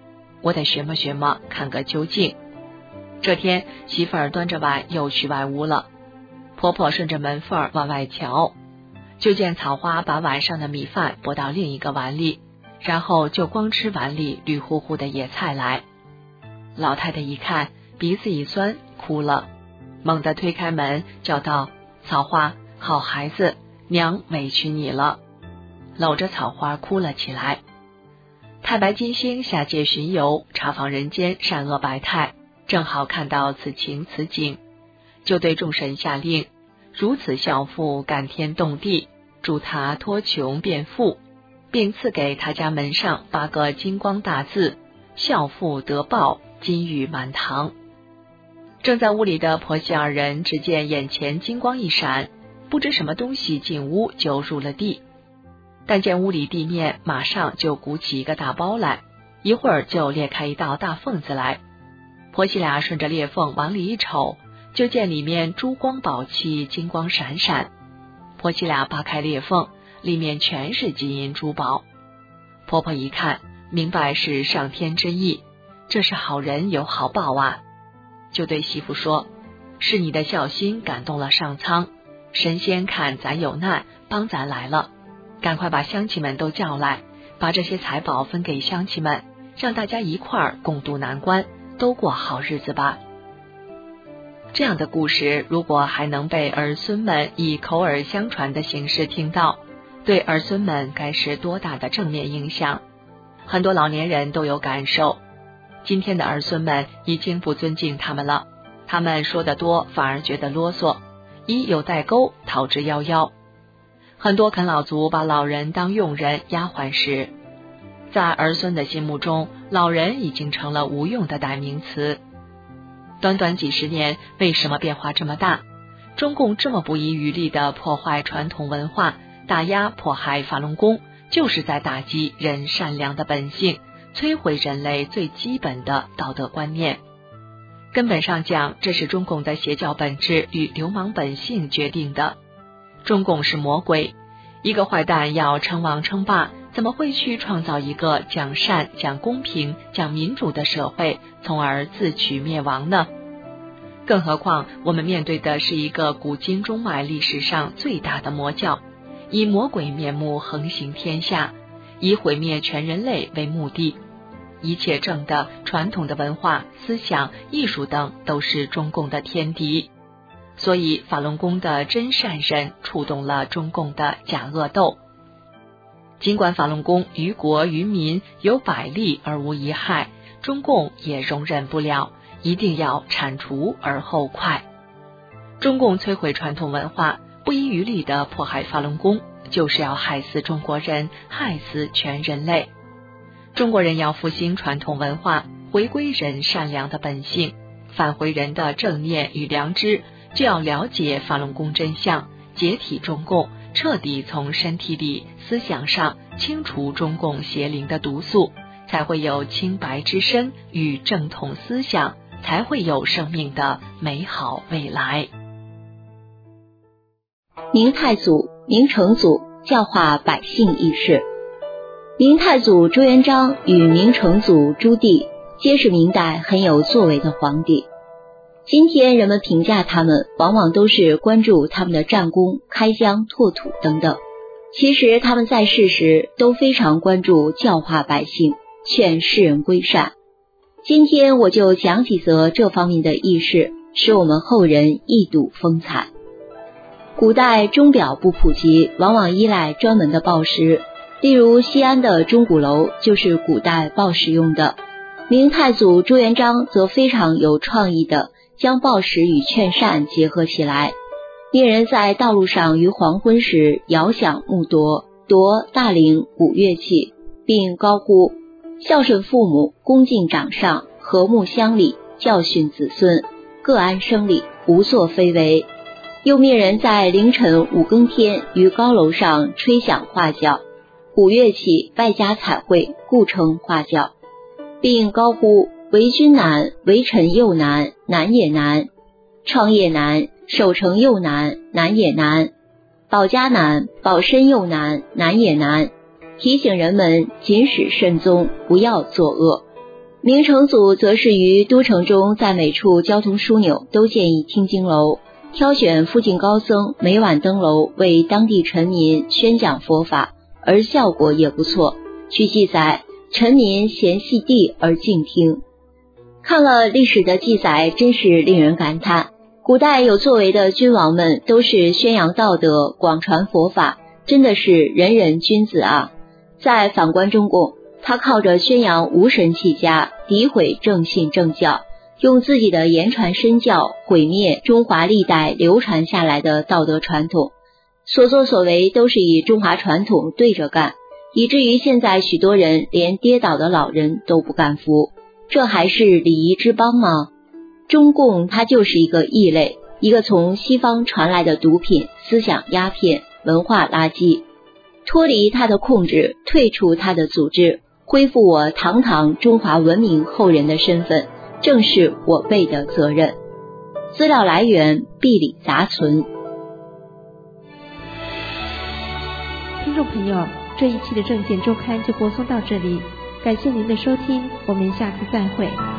我得学么学么，看个究竟。这天，媳妇儿端着碗又去外屋了。婆婆顺着门缝往外瞧，就见草花把碗上的米饭拨到另一个碗里，然后就光吃碗里绿乎乎的野菜来。老太太一看，鼻子一酸，哭了，猛地推开门，叫道：草花，好孩子，娘委屈你了。搂着草花哭了起来。太白金星下界巡游，查访人间善恶百态，正好看到此情此景，就对众神下令，如此孝妇感天动地，祝他脱穷变富，并赐给他家门上八个金光大字：孝妇得报，金玉满堂。正在屋里的婆媳二人只见眼前金光一闪，不知什么东西进屋就入了地，但见屋里地面马上就鼓起一个大包来，一会儿就裂开一道大缝子来。婆媳俩顺着裂缝往里一瞅，就见里面珠光宝气，金光闪闪。婆媳俩扒开裂缝，里面全是金银珠宝。婆婆一看，明白是上天之意，这是好人有好报啊，就对媳妇说：是你的孝心感动了上苍，神仙看咱有难，帮咱来了，赶快把乡亲们都叫来，把这些财宝分给乡亲们，让大家一块儿共度难关，都过好日子吧。这样的故事如果还能被儿孙们以口耳相传的形式听到，对儿孙们该是多大的正面影响。很多老年人都有感受，今天的儿孙们已经不尊敬他们了，他们说得多反而觉得啰嗦，一有代沟逃之夭夭。很多啃老族把老人当佣人丫鬟使，在儿孙的心目中，老人已经成了无用的代名词。短短几十年，为什么变化这么大？中共这么不遗余力地破坏传统文化，打压迫害法轮功，就是在打击人善良的本性，摧毁人类最基本的道德观念。根本上讲，这是中共的邪教本质与流氓本性决定的。中共是魔鬼，一个坏蛋要称王称霸，怎么会去创造一个讲善、讲公平、讲民主的社会，从而自取灭亡呢？更何况我们面对的是一个古今中外历史上最大的魔教，以魔鬼面目横行天下，以毁灭全人类为目的。一切正的、传统的文化、思想、艺术等都是中共的天敌。所以法轮功的真善人触动了中共的假恶斗。尽管法轮功于国于民有百利而无一害，中共也容忍不了，一定要铲除而后快。中共摧毁传统文化，不遗余力地迫害法轮功，就是要害死中国人，害死全人类。中国人要复兴传统文化，回归人善良的本性，返回人的正念与良知，就要了解法轮功真相，解体中共，彻底从身体里、思想上清除中共邪灵的毒素，才会有清白之身与正统思想，才会有生命的美好未来。 明太祖、明成祖教化百姓一事。明太祖朱元璋与明成祖朱棣皆是明代很有作为的皇帝。今天人们评价他们，往往都是关注他们的战功、开疆拓土等等。其实他们在世时都非常关注教化百姓，劝世人归善。今天我就讲几则这方面的轶事，使我们后人一睹风采。古代钟表不普及，往往依赖专门的报时，例如西安的钟鼓楼就是古代报时用的。明太祖朱元璋则非常有创意的将报时与劝善结合起来，令人在道路上于黄昏时遥想慕夺，夺大铃鼓乐器，并高呼孝顺父母，恭敬长上，和睦乡里，教训子孙，各安生理，无作非为。又命人在凌晨五更天于高楼上吹响画叫，鼓乐器外加彩绘，故称画叫，并高呼为君难，为臣又难，难也难；创业难，守成又难，难也难；保家难，保身又难，难也难。提醒人们谨使慎终，不要作恶。 明成祖则是于都城中在每处交通枢纽都建议听经楼，挑选附近高僧每晚登楼为当地臣民宣讲佛法，而效果也不错。据记载，臣民嫌细地而静听。看了历史的记载，真是令人感叹，古代有作为的君王们都是宣扬道德，广传佛法，真的是人人君子啊。再反观中共，他靠着宣扬无神起家，诋毁正信正教，用自己的言传身教毁灭中华历代流传下来的道德传统，所作所为都是以中华传统对着干，以至于现在许多人连跌倒的老人都不敢扶，这还是礼仪之邦吗？中共它就是一个异类，一个从西方传来的毒品、思想鸦片、文化垃圾。脱离它的控制，退出它的组织，恢复我堂堂中华文明后人的身份，正是我辈的责任。资料来源：毕里杂存。 听众朋友，这一期的政见周刊就播送到这里，感谢您的收听，我们下次再会。